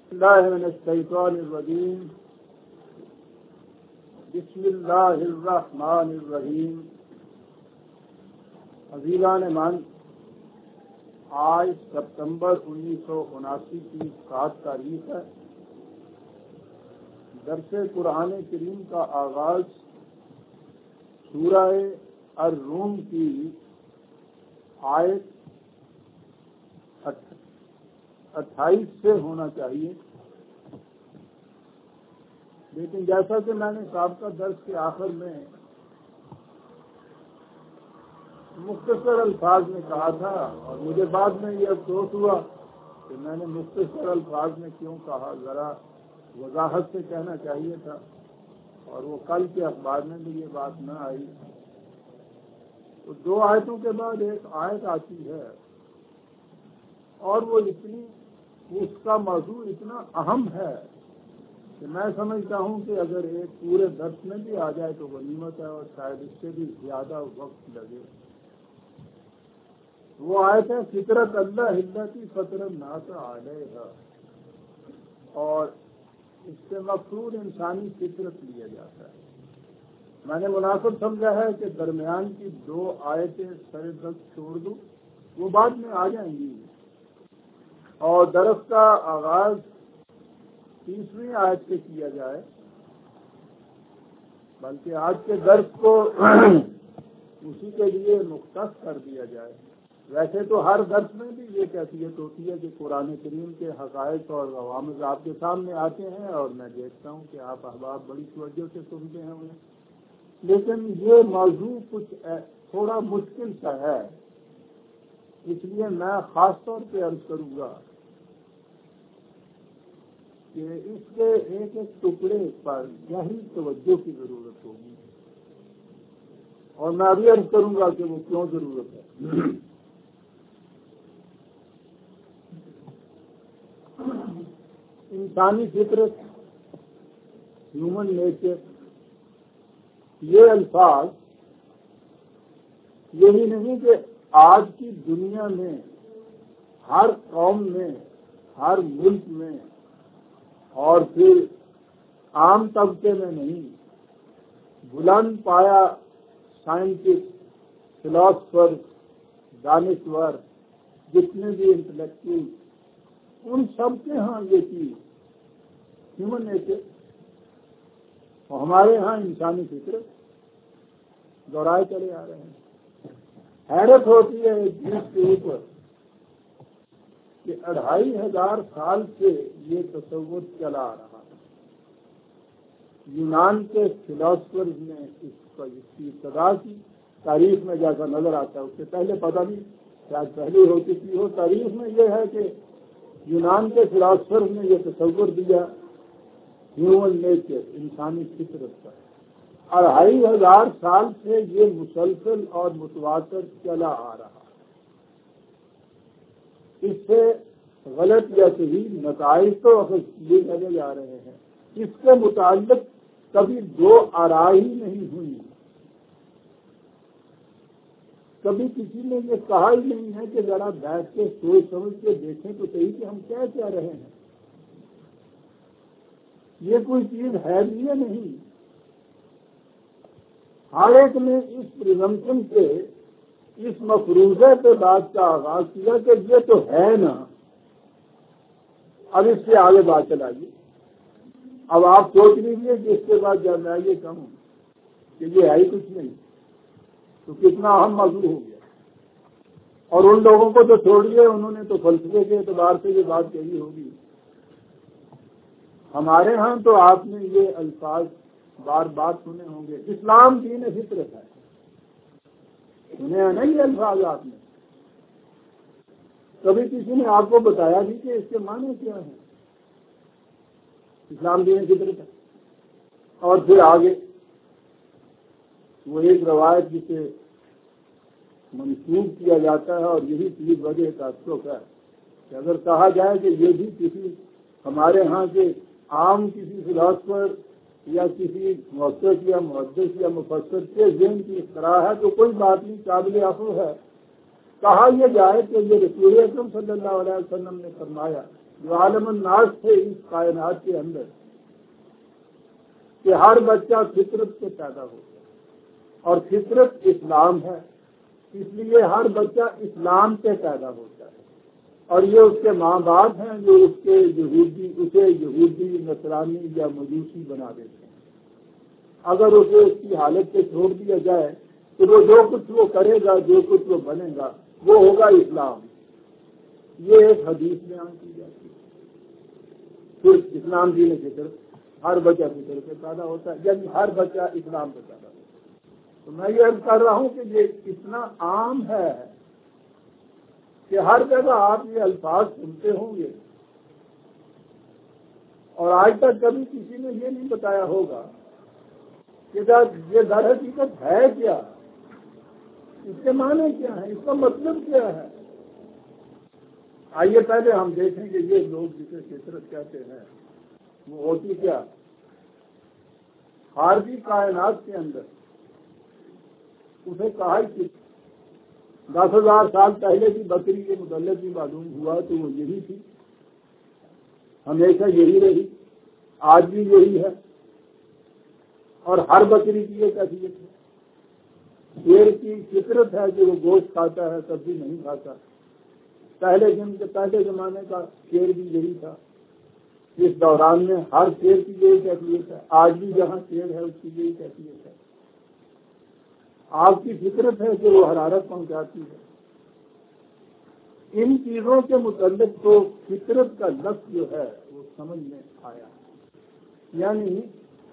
اللہ من الشیطان الرجیم بسم اللہ الرحمن الرحیم. عزیزان من، آج ستمبر 1979 کی 7 تاریخ ہے. درس قرآن کریم کا آغاز سورہ الروم کی آیت 28 سے ہونا چاہیے، لیکن جیسا کہ میں نے سابقہ درس کے آخر میں مختصر الفاظ میں کہا تھا، اور مجھے بعد میں یہ افسوس ہوا کہ میں نے مختصر الفاظ میں کیوں کہا، ذرا وضاحت سے کہنا چاہیے تھا، اور وہ کل کے اخبار میں بھی یہ بات نہ آئی. تو 2 آیتوں کے بعد ایک آیت آتی ہے، اور وہ اس کا موضوع اتنا اہم ہے کہ میں سمجھتا ہوں کہ اگر ایک پورے درس میں بھی آ جائے تو غنیمت ہے، اور شاید اس سے بھی زیادہ وقت لگے. وہ آیت ہے فطرت اللہ التی فطر الناس علیہا، اور اس سے مقصود انسانی فطرت لیا جاتا ہے. میں نے مناسب سمجھا ہے کہ درمیان کی 2 آیتیں سر دست چھوڑ دوں، وہ بعد میں آ جائیں گی، اور درس کا آغاز 30ویں آیت سے کیا جائے، بلکہ آج کے درس کو اسی کے لیے مختص کر دیا جائے. ویسے تو ہر درس میں بھی یہ کیفیت ہوتی ہے کہ قرآن کریم کے حقائق اور غوامض آپ کے سامنے آتے ہیں، اور میں دیکھتا ہوں کہ آپ احباب بڑی توجہ سے سنتے ہیں انہیں، لیکن یہ موضوع کچھ تھوڑا مشکل سا ہے. اس لیے میں خاص طور پہ عرض کروں گا کہ اس کے ایک ایک ٹکڑے پر گہری توجہ کی ضرورت ہوگی، اور میں ابھی عرض کروں گا کہ وہ کیوں ضرورت ہے. انسانی فطرت، ہیومن نیچر، یہ الفاظ یہی نہیں کہ آج کی دنیا میں ہر قوم میں، ہر ملک میں، اور پھر عام طبقے میں نہیں، بلند پایا سائنٹسٹ، فلاسفر، دانشور، جتنے بھی انٹلیکچوئل، ان سب کے ہاں یہ چیز ہیومن نیچر اور ہمارے ہاں انسانی فطرت دوہرائے چلے آ رہے ہیں. حیرت ہوتی ہے اس چیز کے اوپر کہ 2500 سال سے یہ تصور چلا آ رہا ہے. یونان کے فلاسفرز نے اس کی ابتدا کی. تاریخ میں جیسا نظر آتا ہے، اس سے پہلے پتہ نہیں، شاید پہلے ہو چکی ہو. تاریخ میں یہ ہے کہ یونان کے فلاسفرز نے یہ تصور دیا ہیومن نیچر، انسانی فطرت کا. 2500 سال سے یہ مسلسل اور متواتر چلا آ رہا ہے. اس سے غلط یا صحیح نتائج تو یہ لگے جا رہے ہیں. اس کے متعلق کبھی 2 آراء ہی نہیں ہوئی. کبھی کسی نے یہ کہا ہی نہیں ہے کہ ذرا بیٹھ کے سوچ سمجھ کے دیکھیں تو صحیح کہ ہم کیا رہے ہیں. یہ کوئی چیز ہے بھی یا نہیں. ہر ایک نے اس پریزمپشن سے، اس مفروضے پہ بات کا آغاز کیا کہ یہ تو ہے نا، اب اس سے آگے بات چلائیے. اب آپ سوچ لیجیے کہ اس کے بعد جب میں یہ کہوں کہ یہ ہے ہی کچھ نہیں تو کتنا اہم موضوع ہو گیا. اور ان لوگوں کو تو چھوڑیے، انہوں نے تو فلسفے کے اعتبار سے یہ بات کہی ہوگی. ہمارے ہاں تو آپ نے یہ الفاظ بار بار سنے ہوں گے، اسلام دین فطرت ہے. سنے ہیں نہیں یہ الفاظ آپ نے؟ کبھی کسی نے آپ کو بتایا بھی کہ اس کے معنی کیا ہیں؟ اسلام دین فطرت ہے. اور پھر آگے وہ ایک روایت جسے منسوخ کیا جاتا ہے، اور یہی چیز وجہ تعصب ہے کہ اگر کہا جائے کہ یہ بھی کسی ہمارے ہاں کے عام کسی فلاسفر یا کسی محقق یا محدث یا مفسر کے ذہن کی اختراع ہے تو کوئی بات نہیں، قابل عفو ہے. کہا یہ جائے کہ یہ رسول اکرم صلی اللہ علیہ وسلم نے فرمایا جو عالم الناس تھے اس کائنات کے اندر کہ ہر بچہ فطرت سے پیدا ہوتا ہے اور فطرت اسلام ہے، اس لیے ہر بچہ اسلام سے پیدا ہوتا ہے اور یہ اس کے ماں باپ ہیں جو اسے یہودی نصرانی یا مجوسی بنا دیتے ہیں۔ اگر اسے اس کی حالت پہ چھوڑ دیا جائے تو وہ جو کچھ وہ کرے گا، جو کچھ وہ بنے گا، وہ ہوگا اسلام۔ یہ ایک حدیث بیان کی جاتی ہے۔ پھر اسلام دین فطرت، ہر بچہ فطرت سے پیدا ہوتا ہے، یعنی ہر بچہ اسلام سے پیدا ہوتا ہے۔ تو میں یہ عرض کر رہا ہوں کہ یہ اتنا عام ہے کہ ہر جگہ آپ یہ الفاظ سنتے ہوں گے اور آج تک کبھی کسی نے یہ نہیں بتایا ہوگا کہ یہ در حقیقت ہے کیا، اس کے معنی کیا ہے، اس کا مطلب کیا ہے۔ آئیے پہلے ہم دیکھیں کہ یہ لوگ جسے فطرت کہتے ہیں وہ ہوتی کیا۔ خارجی کائنات کے اندر اسے کہا کہ 10,000 سال پہلے کی بکری کے متعلق بھی معلوم ہوا تو وہ یہی تھی، ہمیشہ یہی رہی، آج بھی یہی ہے، اور ہر بکری کی یہ کیفیت ہے۔ شیر کی فطرت ہے کہ وہ گوشت کھاتا ہے، سبزی نہیں کھاتا۔ پہلے زمانے کا شیر بھی یہی تھا، اس دوران میں ہر شیر کی یہی کیفیت ہے، آج بھی جہاں شیر ہے اس کی یہی کیفیت ہے۔ آپ کی فطرت ہے کہ وہ حرارت پہنچاتی ہے۔ ان چیزوں کے متعلق تو فطرت کا لفظ جو ہے وہ سمجھ میں آیا، یعنی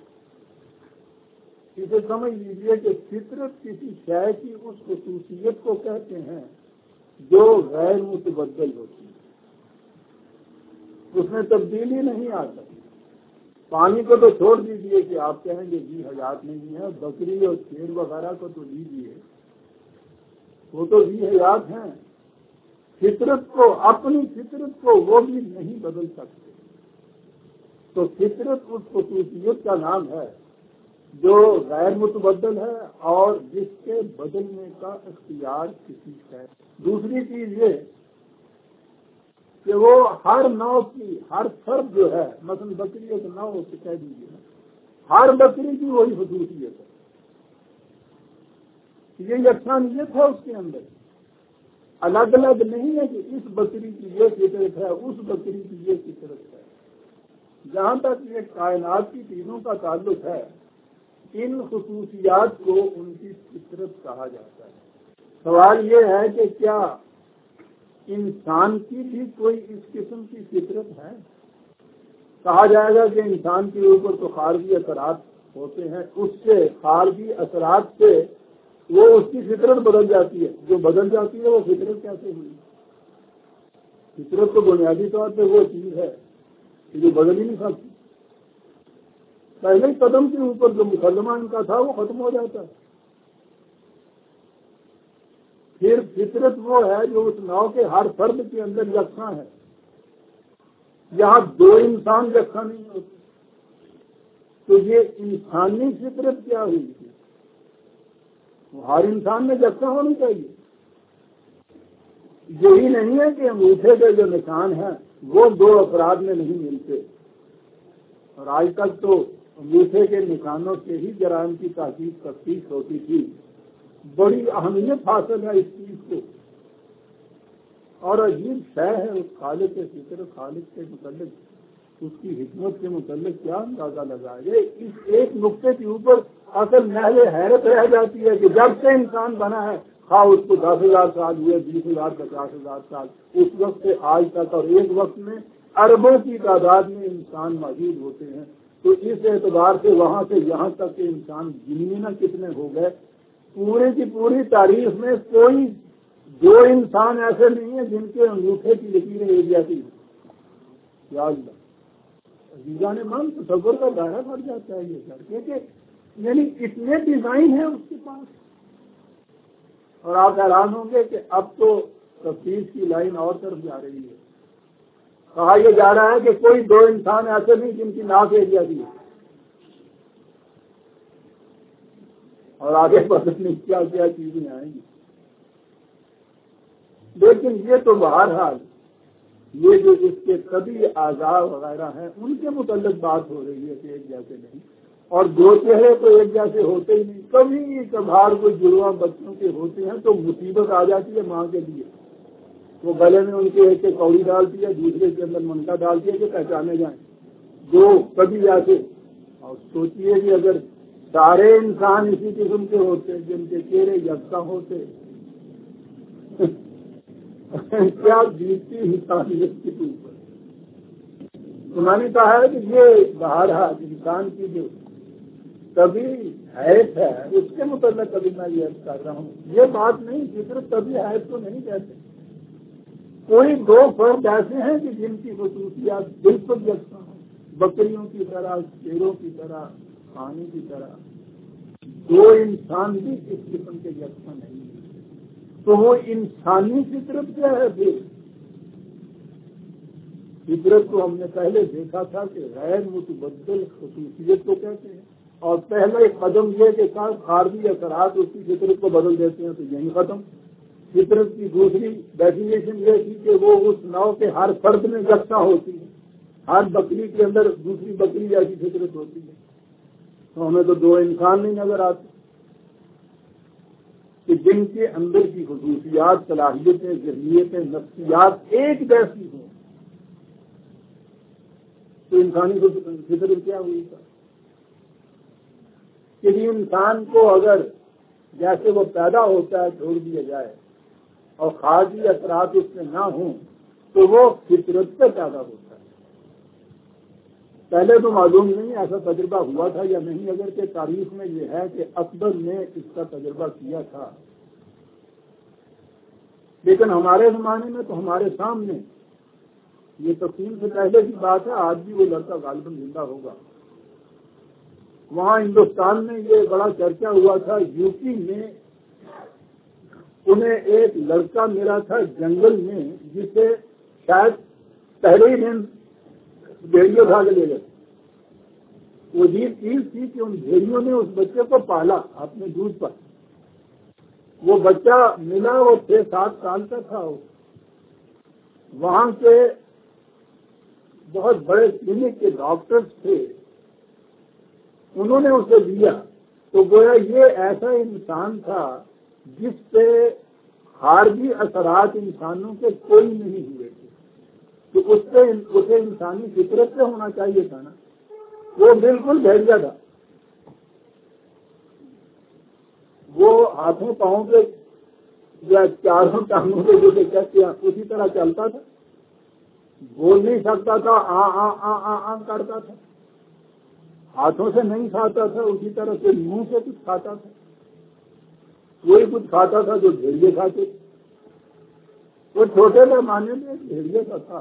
اسے سمجھ لیجیے کہ فطرت کسی شے کی اس خصوصیت کو کہتے ہیں جو غیر متبدل ہوتی ہے، اس میں تبدیلی نہیں آ سکتی۔ پانی کو تو چھوڑ دیجیے کہ آپ کہیں گے جی حیات نہیں ہے، بکری اور شیر وغیرہ کو تو لیجیے، وہ تو جی حیات ہیں۔ فطرت کو، اپنی فطرت کو وہ بھی نہیں بدل سکتے۔ تو فطرت اس خصوصیت کا نام ہے جو غیر متبدل ہے اور جس کے بدلنے کا اختیار کسی ہے۔ دوسری چیز یہ کہ وہ ہر نوع کی، ہر فرد جو ہے، مثلا بکری ایک نوع سے کہہ دیجیے، ہر بکری کی وہی خصوصیت ہے، یہ یکسانیت ہے اس کے اندر، الگ الگ نہیں ہے کہ اس بکری کی یہ فطرت ہے، اس بکری کی یہ فطرت ہے۔ جہاں تک یہ کائنات کی چیزوں کا تعلق ہے، ان خصوصیات کو ان کی فطرت کہا جاتا ہے۔ سوال یہ ہے کہ کیا انسان کی بھی کوئی اس قسم کی فطرت ہے؟ کہا جائے گا کہ انسان کے اوپر تو خارجی اثرات ہوتے ہیں، اس سے خارجی اثرات سے وہ اس کی فطرت بدل جاتی ہے۔ جو بدل جاتی ہے وہ فطرت کیسے ہوئی؟ فطرت تو بنیادی طور پہ وہ چیز ہے کہ جو بدل ہی نہیں سکتی۔ پہلے قدم کے اوپر جو مقدمہ ان کا تھا وہ ختم ہو جاتا ہے۔ پھر فطرت وہ ہے جو اس نوع کے ہر فرد کے اندر یکساں ہے۔ یہاں دو انسان یکساں نہیں ہوتے، تو یہ انسانی فطرت کیا ہوئی تھی؟ وہ ہر انسان میں یکساں ہونی چاہیے۔ یہی نہیں ہے کہ انگوٹھے کے جو نشان ہیں وہ دو افراد میں نہیں ملتے، اور آج تک تو انگوٹھے کے نشانوں سے ہی جرائم کی تحقیق تفتیش ہوتی تھی۔ بڑی اہمیت حاصل ہے اس چیز کو، اور عجیب شے ہے اس خالق کے فطرت، خالق کے متعلق، اس کی حکمت کے متعلق کیا اندازہ لگائے۔ اس ایک نقطے کے اوپر اصل محل حیرت رہ جاتی ہے کہ جب سے انسان بنا ہے، خواہ اس کو 10,000 سال ہوئے، 20,000، 50,000 سال، اس وقت سے آج تک، اور ایک وقت میں اربوں کی تعداد میں انسان موجود ہوتے ہیں، تو اس اعتبار سے وہاں سے یہاں تک کہ انسان گننے نہ کتنے ہو گئے، پوری کی پوری تاریخ میں کوئی دو انسان ایسے نہیں ہیں جن کے انگوٹھے کی لکیریں ایک جیسی ہیں۔ یا اللہ، عزیزان من، تصور کا دائرہ بڑھ جاتا ہے یہ کر کے کہ یعنی اتنے ڈیزائن ہیں اس کے پاس، اور آپ حیران ہوں گے کہ اب تو تفتیش کی لائن اور طرف جا رہی ہے۔ کہا یہ جا رہا ہے کہ کوئی دو انسان ایسے نہیں جن کی ناک ایک جیسی ہے، اور آگے پتہ نہیں کیا کیا چیزیں آئیں گی۔ لیکن یہ تو بہرحال یہ جو اس کے طبی اعضاء وغیرہ ہیں ان کے متعلق بات ہو رہی ہے کہ ایک جیسے نہیں، اور دو چہرے تو ایک جیسے ہوتے ہی نہیں، کبھی کبھار کوئی جڑواں بچوں کے ہوتے ہیں تو مصیبت آ جاتی ہے ماں کے لیے، وہ گلے میں ان کے ایک کوڑی ڈالتی ہے، دوسرے کے اندر منکا ڈالتی ہے کہ پہچانے جائیں، دو کبھی ایسے۔ اور سوچیے کہ اگر سارے انسان اسی قسم کے ہوتے جن کے چہرے یکساں ہوتے کیا بیتتی انسانیت کے اوپر۔ انہوں نے کہا ہے کہ یہ بہرحال انسان کی جو کبھی حیث ہے اس کے متعلق کبھی میں یہ کر رہا ہوں، یہ بات نہیں، فطرت کبھی حیث کو نہیں کہتے۔ کوئی دو فرد ایسے ہیں کہ جن کی خصوصیات بالکل یکساں ہیں، بکریوں کی طرح، شیروں کی طرح، پانی کی طرح، دو انسان بھی اس قسم کے یکساں نہیں ہیں۔ تو وہ انسانی فطرت کیا ہے پھر؟ فطرت کو ہم نے پہلے دیکھا تھا کہ غیر متبدل خصوصیت کو کہتے ہیں، اور پہلا ایک قدم یہ کہ خارجی اثرات اس کی فطرت کو بدل دیتے ہیں، تو یہی ختم۔ فطرت کی دوسری ڈیفینیشن یہ تھی کہ وہ اس نو کے ہر فرد میں یکساں ہوتی ہے، ہر بکری کے اندر دوسری بکری جیسی فطرت ہوتی ہے۔ تو ہمیں تو دو انسان نہیں نظر آتے کہ جن کے اندر کی خصوصیات، صلاحیتیں، ذہنیتیں، نفسیات ایک جیسی ہوں، تو انسانی فطرت کیا ہوئی تھا؟ کسی انسان کو اگر جیسے وہ پیدا ہوتا ہے چھوڑ دیا جائے اور خارجی اثرات اس میں نہ ہوں تو وہ فطرت سے پیدا ہوتا ہے۔ پہلے تو معلوم نہیں ایسا تجربہ ہوا تھا یا نہیں، اگر کہ تاریخ میں یہ ہے کہ اکبر نے اس کا تجربہ کیا تھا، لیکن ہمارے زمانے میں تو ہمارے سامنے یہ تقسیم سے پہلے کی بات ہے، آج بھی وہ لڑکا غالباً زندہ ہوگا۔ وہاں ہندوستان میں یہ بڑا چرچا ہوا تھا، یو پی میں انہیں ایک لڑکا ملا تھا جنگل میں، جسے شاید پہلے ہی دن بھیڑیوں کھا کے لے گئے۔ وہ عجیب چیز تھی کہ ان بھیڑیوں نے اس بچے کو پالا اپنے دودھ پر۔ وہ بچہ ملا، وہ 6-7 سال کا تھا۔ وہاں کے بہت بڑے کلینک کے ڈاکٹرز تھے، انہوں نے اسے لیا تو گویا یہ ایسا انسان تھا جس سے خارجی اثرات انسانوں کے کوئی نہیں ہوئے تھے، تو اسے انسانی فطرت سے ہونا چاہیے تھا نا، وہ بالکل بھیڑیا تھا۔ وہ ہاتھوں پاؤں کے یا چاروں ٹانگوں کے جیسے کہتے ہیں اسی طرح چلتا تھا، بول نہیں سکتا تھا، آ کرتا تھا، ہاتھوں سے نہیں کھاتا تھا، اسی طرح سے منہ سے کچھ کھاتا تھا، وہی کچھ کھاتا تھا جو بھیڑیے کھاتے۔ وہ چھوٹے پیمانے میں بھیڑیے کا تھا۔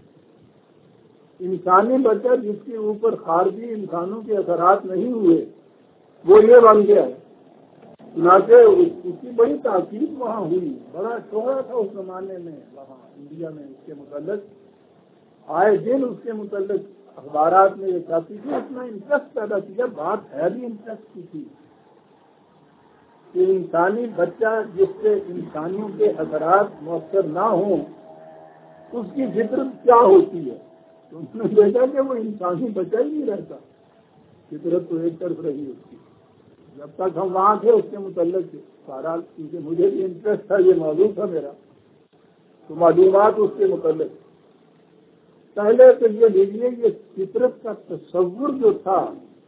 انسانی بچہ جس کے اوپر خارجی انسانوں کے اثرات نہیں ہوئے وہ یہ بن گیا ہے۔ چنانچہ اس کی بڑی تحقیق وہاں ہوئی، بڑا شہرا تھا اس زمانے میں وہاں انڈیا میں، اس کے متعلق آئے دن اس کے متعلق اخبارات میں یہ چھاپی تھی، اتنا انٹرسٹ پیدا کیا۔ بات ہے بھی انٹرسٹ کی تھی کہ انسانی بچہ جس سے انسانیوں کے اثرات مؤثر نہ ہوں اس کی فطرت کیا ہوتی ہے، تو انہوں نے دیکھا کہ وہ انسانی بچہ ہی نہیں رہتا، فطرت تو ایک طرف رہی اس کی۔ جب تک ہم وہاں تھے اس کے متعلق سارا، کیونکہ مجھے بھی انٹرسٹ تھا، یہ معلوم تھا میرا، تو معلومات اس کے متعلق پہلے تو یہ لیجیے، یہ فطرت کا تصور جو تھا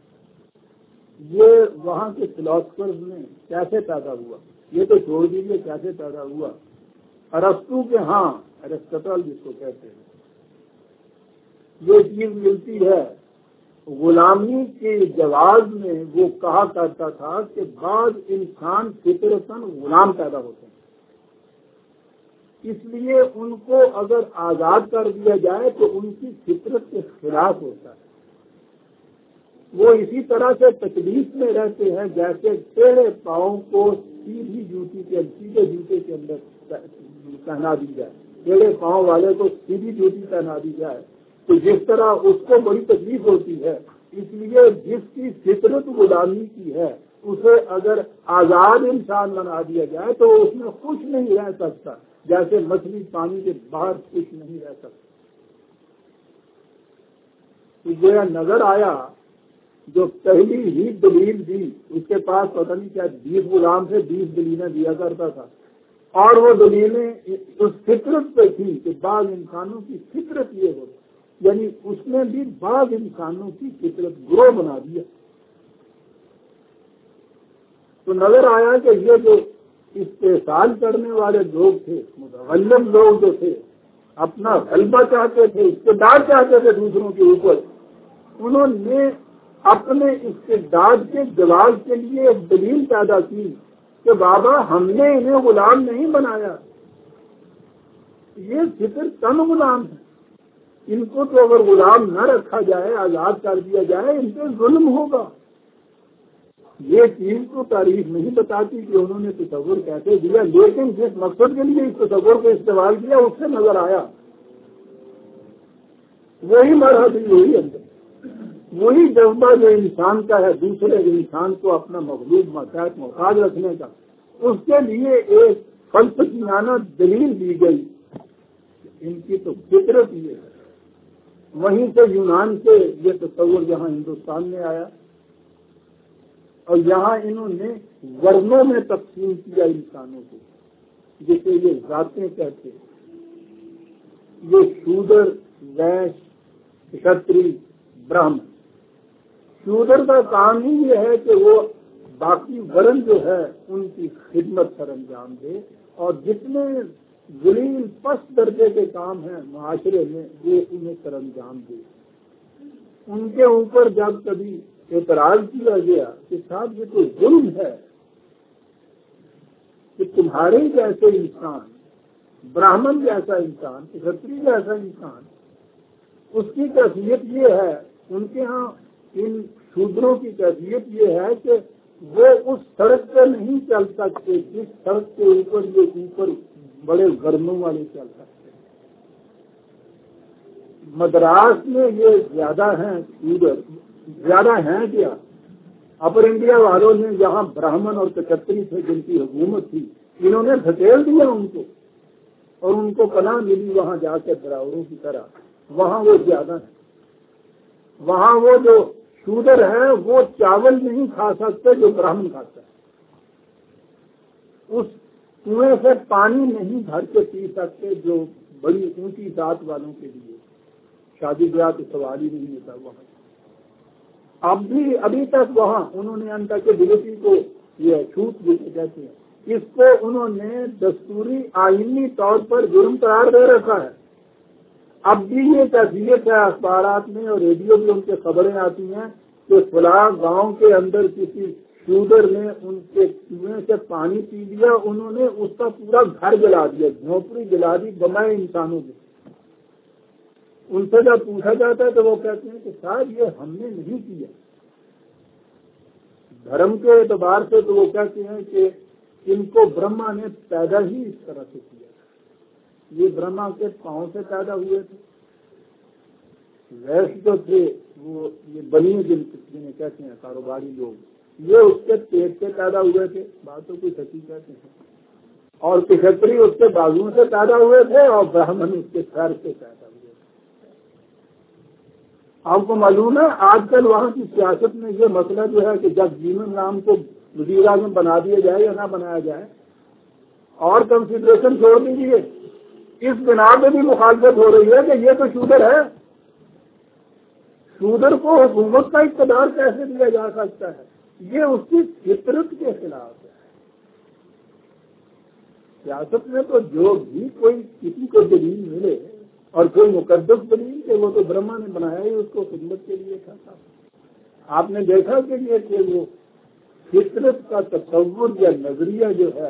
یہ وہاں کے فلاسفرز میں کیسے پیدا ہوا، یہ تو چھوڑ دیجیے کیسے پیدا ہوا۔ ارسطو کے ہاں، ایرسٹاٹل جس کو کہتے ہیں، یہ چیز ملتی ہے۔ غلامی کے جواز میں وہ کہا کرتا تھا کہ بعض انسان فطرتاً غلام پیدا ہوتے ہیں، اس لیے ان کو اگر آزاد کر دیا جائے تو ان کی فطرت کے خلاف ہوتا ہے۔ وہ اسی طرح سے تکلیف میں رہتے ہیں جیسے ٹیڑھے پاؤں کو سیدھے جوتے کے اندر پہنا دی جائے، ٹیڑھے پاؤں والے کو سیدھی جوتی پہنا دی جائے تو جس طرح اس کو بڑی تکلیف ہوتی ہے، اس لیے جس کی فطرت غلامی کی ہے اسے اگر آزاد انسان بنا دیا جائے تو اس میں خوش نہیں رہ سکتا، جیسے مچھلی پانی کے باہر کچھ نہیں رہ سکتی. گویا نظر آیا جو پہلی ہی دلیل دی اس کے پاس پتہ نہیں کیا 20 غلام تھے، 20 دلیلیں دیا کرتا تھا، اور وہ دلیلیں اس فطرت پہ تھی کہ بعض انسانوں کی فطرت یہ ہو، یعنی اس نے بھی بعض انسانوں کی فطرت گروہ بنا دیا. تو نظر آیا کہ یہ جو استحصال کرنے والے لوگ تھے، متغلب لوگ جو تھے، اپنا غلبہ چاہتے تھے، اقتدار چاہتے تھے دوسروں کے اوپر، انہوں نے اپنے استعداد کے جواز کے لیے ایک دلیل پیدا کی کہ بابا ہم نے انہیں غلام نہیں بنایا، یہ فطر تن غلام ہے، ان کو تو اگر غلام نہ رکھا جائے، آزاد کر دیا جائے، ان پہ ظلم ہوگا. یہ چیز تو تاریخ نہیں بتاتی کہ انہوں نے تصور کیسے دیا، لیکن جس مقصد کے لیے اس تصور کو استعمال کیا اس سے نظر آیا وہی مرحلہ، وہی اندر وہی جذبہ جو انسان کا ہے دوسرے انسان کو اپنا مغلوب ماتحت محتاج رکھنے کا، اس کے لیے ایک فلسفیانہ دلیل دی گئی. ان کی تو فطرت یہ ہے. وہیں سے یونان سے یہ تصور یہاں ہندوستان میں آیا، اور یہاں انہوں نے ورنوں میں تقسیم کیا انسانوں کو، جسے یہ ذاتیں کہتے ہیں. یہ شودر، ویش، کھتری، برہمن. شودر کا کام ہی یہ ہے کہ وہ باقی ورن جو ہے ان کی خدمت سر انجام دے، اور جتنے ذلیل پست درجے کے کام ہیں معاشرے میں وہ انہیں سر انجام دے. ان کے اوپر جب کبھی اعتراض کیا گیا کہ صاحب یہ تو ظلم ہے کہ تمہارے جیسے انسان، براہمن جیسا انسان، کھتری جیسا انسان، اس کی کیفیت یہ ہے، ان کے ہاں ان شودروں کی کیفیت یہ ہے کہ وہ اس سڑک پہ نہیں چل سکتے جس سڑک کے اوپر یہ اوپر بڑے گرموں والے چل سکتے ہیں. مدراس میں یہ زیادہ ہیں شودر، زیادہ ہیں کیا؟ اپر انڈیا والوں نے جہاں براہمن اور کچتری تھے جن کی حکومت تھی، انہوں نے دھکیل دیا ان کو، اور ان کو پناہ ملی وہاں جا کے براوروں کی طرح. وہاں وہ زیادہ ہیں. وہاں وہ جو شودر ہے وہ چاول نہیں کھا سکتے جو براہمن کھاتا ہے. اس کنویں سے پانی نہیں بھر کے پی سکتے جو بڑی اونچی ذات والوں کے لیے. شادی بیاہ تو سوال ہی نہیں ہوتا وہاں. ابھی تک وہاں انہوں نے انٹچیبلٹی کو یہ چھوٹ جسے کہتے ہیں، اس کو انہوں نے دستوری آئینی طور پر جرم قرار دے رکھا ہے. اب بھی یہ کیفیت ہے، اخبارات میں اور ریڈیو میں ان کے خبریں آتی ہیں کہ فلاں گاؤں کے اندر کسی شودر نے ان کے کنویں سے پانی پی لیا، انہوں نے اس کا پورا گھر جلا دیا، جھونپڑی جلا دی بمائے انسانوں کی. ان سے جب پوچھا جاتا ہے تو وہ کہتے ہیں کہ صاحب یہ ہم نے نہیں کیا. دھرم کے اعتبار سے تو وہ کہتے ہیں کہ ان کو برہما نے پیدا ہی اس طرح سے کیا. یہ برہما کے پاؤں سے پیدا ہوئے تھے. ویش جو تھے وہ یہ بنی جنہیں کہتے ہیں کاروباری لوگ، یہ اس کے پیٹ سے پیدا ہوئے تھے، بات تو کچھ حقیقت ہے. اور کھتری اس کے بازوؤں سے پیدا ہوئے تھے، اور براہمن اس کے سر سے پیدا ہوئے تھے. آپ کو معلوم ہے آج کل وہاں کی سیاست میں یہ مسئلہ جو ہے کہ جب جیون رام کو وزیر اعظم بنا دیا جائے یا نہ بنایا جائے، اور کنسیڈریشن چھوڑ دیجیے، اس بنا پہ بھی مخالفت ہو رہی ہے کہ یہ تو شودر ہے. شودر کو حکومت کا اقتدار کیسے دیا جا سکتا ہے؟ یہ اس کی فطرت کے خلاف ہے. سیاست میں تو جو بھی کوئی کسی کو دلیل ملے اور کوئی مقدس دلیل کہ وہ تو برہما نے بنایا ہی اس کو خدمت کے لیے تھا. آپ نے دیکھا کہ وہ فطرت کا تصور یا نظریہ جو ہے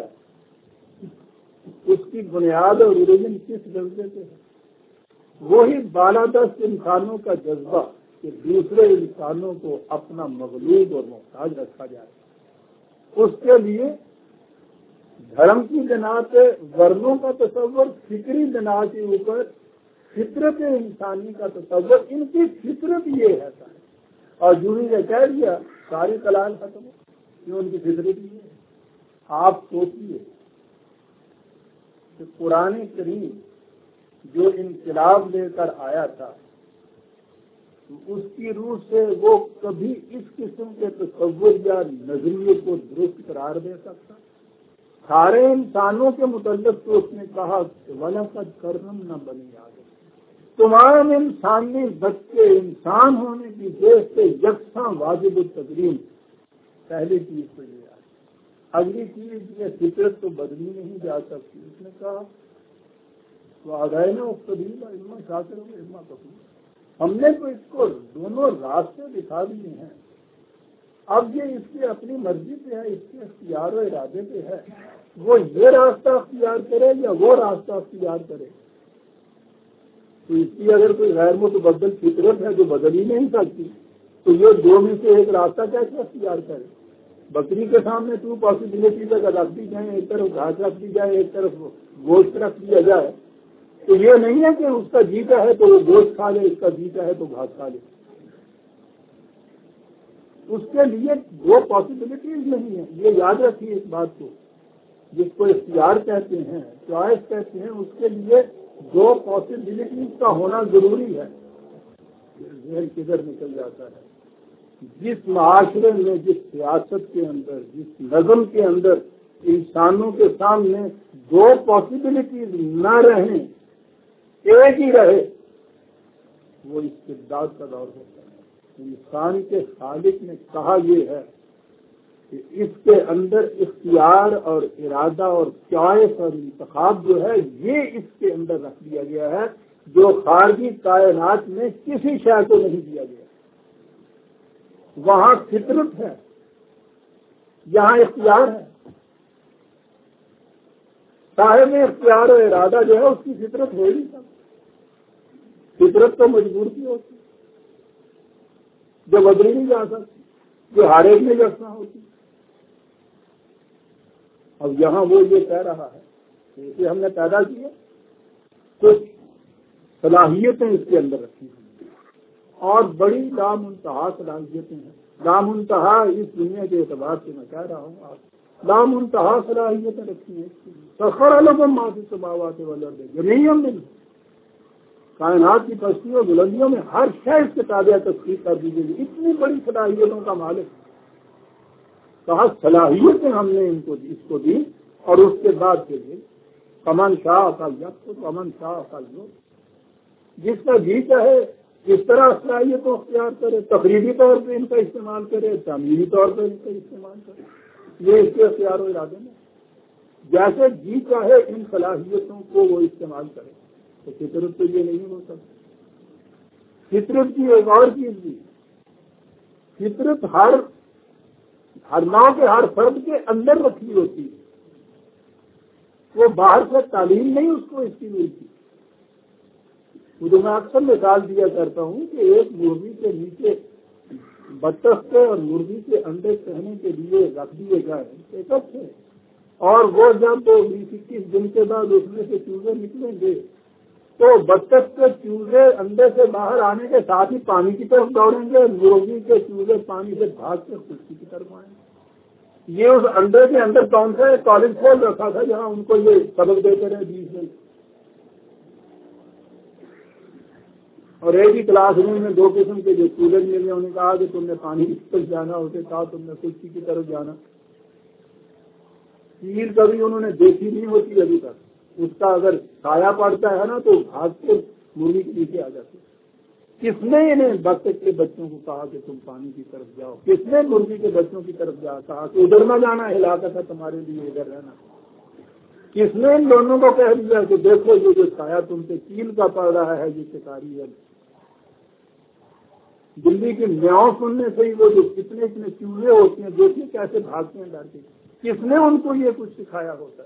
اس کی بنیاد اور اوریجن کس جذبے سے ہے؟ وہی بالادست انسانوں کا جذبہ کہ دوسرے انسانوں کو اپنا مغلوب اور محتاج رکھا جائے. اس کے لیے دھرم کی بنا پہ ورنوں کا تصور، فکری بنا کے اوپر فطرت انسانی کا تصور، ان کی فطرت یہ ہے. اور جو ہی نے کہہ دیا ساری کلام ختم ہو، یہ ان کی فطرت یہ ہے. آپ سوچیے کہ قرآن کریم جو انقلاب لے کر آیا تھا اس کی روح سے وہ کبھی اس قسم کے تصور یا نظریے کو درست قرار دے سکتا؟ سارے انسانوں کے متعلق تو اس نے کہا کہ وَلَقَدْ كَرَّمْنَا بَنِي آدَمَ، تمام انسانی بچے انسان ہونے کی وجہ سے یکساں واجب التکریم۔ پہلی چیز تو یہ ہے۔ اگلی چیز یہ فطرت تو بدلی نہیں جا سکتی۔ اس نے کہا وَعَدَيْنَا السَّبِيلَ إِمَّا شَاكِرًا وَإِمَّا كَفُورًا، ہم نے تو اس کو دونوں راستے دکھا دیے ہیں، اب یہ اس کی اپنی مرضی پہ ہے، اس کے اختیار و ارادے پہ ہے، وہ یہ راستہ اختیار کرے یا وہ راستہ اختیار کرے۔ تو اس کی اگر کوئی غیر متبدل فطرت ہے جو بدل ہی نہیں سکتی تو یہ دو میں سے ایک راستہ کیسے اختیار کرے؟ بکری کے سامنے 2 پاسبلٹیز اگر رکھ دی جائیں، ایک طرف گھاس رکھ دی جائے، ایک طرف گوشت رکھ دیا جائے، تو یہ نہیں ہے کہ اس کا جی چاہے تو وہ گوشت کھا لے، اس کا جی چاہے تو گھاس کھا لے۔ اس کے لیے 2 پاسبلٹیز نہیں ہیں، یہ یاد رکھیے اس بات کو۔ جس کو اختیار کہتے ہیں، چوائس کہتے ہیں، اس کے لیے 2 پاسبلٹیز کا ہونا ضروری ہے۔ ذہن کدھر نکل جاتا ہے؟ جس معاشرے میں، جس سیاست کے اندر، جس نظم کے اندر انسانوں کے سامنے 2 پاسبلٹیز نہ رہیں، ایک ہی رہے، وہ استبداد کا دور ہوتا ہے۔ انسان کے خالق نے کہا یہ ہے کہ اس کے اندر اختیار اور ارادہ اور چوائس اور انتخاب جو ہے یہ اس کے اندر رکھ دیا گیا ہے، جو خارجی کائنات میں کسی شے کو نہیں دیا گیا۔ وہاں فطرت ہے، یہاں اختیار ہے۔ صاحب اختیار و ارادہ جو ہے اس کی فطرت ہو ہی نہیں سکتی، فطرت تو مجبور کی ہوتی، جو بدلی نہیں جا سکتی، جو ہر ایک میں یکساں ہوتی۔ اب یہاں وہ یہ کہہ رہا ہے کہ اسے ہم نے پیدا کیا، کچھ صلاحیتیں اس کے اندر رکھی ہیں اور بڑی لامنتہا صلاحیتیں ہیں۔ لامنتہا اس دنیا کے اعتبار سے میں کہہ رہا ہوں، آپ لامنتہا صلاحیتیں رکھی ہیں۔ سخر لکم ما فی السماوات والارض جميعا منہ، کائنات کی پستیوں اور بلندیوں میں ہر شے اس کے تابع تسخیر کر دی گئی۔ اتنی بڑی صلاحیتوں کا مالک، کہا صلاحیتیں ہم نے اس کو دی، اور اس کے بعد کے لیے فمن شاء فلیکفر ومن شاء فلیؤمن، جس کا جی چاہے اس طرح صلاحیتوں اختیار کرے، تقریبی طور پہ ان کا استعمال کرے، تعمیری طور پہ ان کا استعمال کرے، یہ اس کے اختیار و ارادے میں جیسے جی چاہے ان صلاحیتوں کو وہ استعمال کرے۔ تو فطرت تو یہ نہیں ہو سکتی۔ فطرت کی ایک اور چیز بھی، فطرت ہر نو کے ہر فرد کے اندر رکھی ہوتی ہے، وہ باہر سے تعلیم نہیں اس کو اس کی ملتی۔ مجھے میں اکثر مثال دیا کرتا ہوں کہ ایک مرغی کے نیچے بطخ کے اور مرغی کے انڈے کہنے کے لیے رکھ دیے جائیں ایک اچھے، اور وہ جب 20-21 دن کے بعد اس میں سے چوزے نکلیں گے تو بطخ کے چوزے انڈے سے باہر آنے کے ساتھ ہی پانی کی طرف دوڑیں گے، مرغی کے چوزے پانی سے بھاگ کر خشکی کی طرف آئیں گے۔ یہ اس انڈے کے اندر کون سا کالج کھول رکھا تھا جہاں ان کو یہ سبق دیتے رہے 20 دن، اور ایک ہی کلاس روم میں 2 قسم کے جو اسٹوڈنٹ ملے، انہوں نے کہا کہ تم نے پانی کی طرف جانا، اسے کہا تم نے خشکی کی طرف جانا۔ چیل کبھی انہوں نے دیکھی نہیں ہوتی ابھی تک، اس کا اگر سایہ پڑتا ہے نا تو بھاگ کے مرغی کے نیچے آ جاتے۔ کس نے انہیں بطخ کے بچوں کو کہا کہ تم پانی کی طرف جاؤ؟ کس نے مرغی کے بچوں کی طرف کہا کہ ادھر نہ جانا، ہلاکت ہے تمہارے لیے، ادھر رہنا؟ کس نے ان دونوں کو کہہ دیا کہ دیکھو یہ جو سایہ تم سے چیل کا پڑ رہا ہے یہ شکاری ہے؟ دلی کی میاؤں سننے سے ہی وہ جو اتنے چوہے ہوتے ہیں دیکھیے کیسے بھاگتے ہیں ڈر کے۔ کس نے ان کو یہ کچھ سکھایا ہوتا ہے؟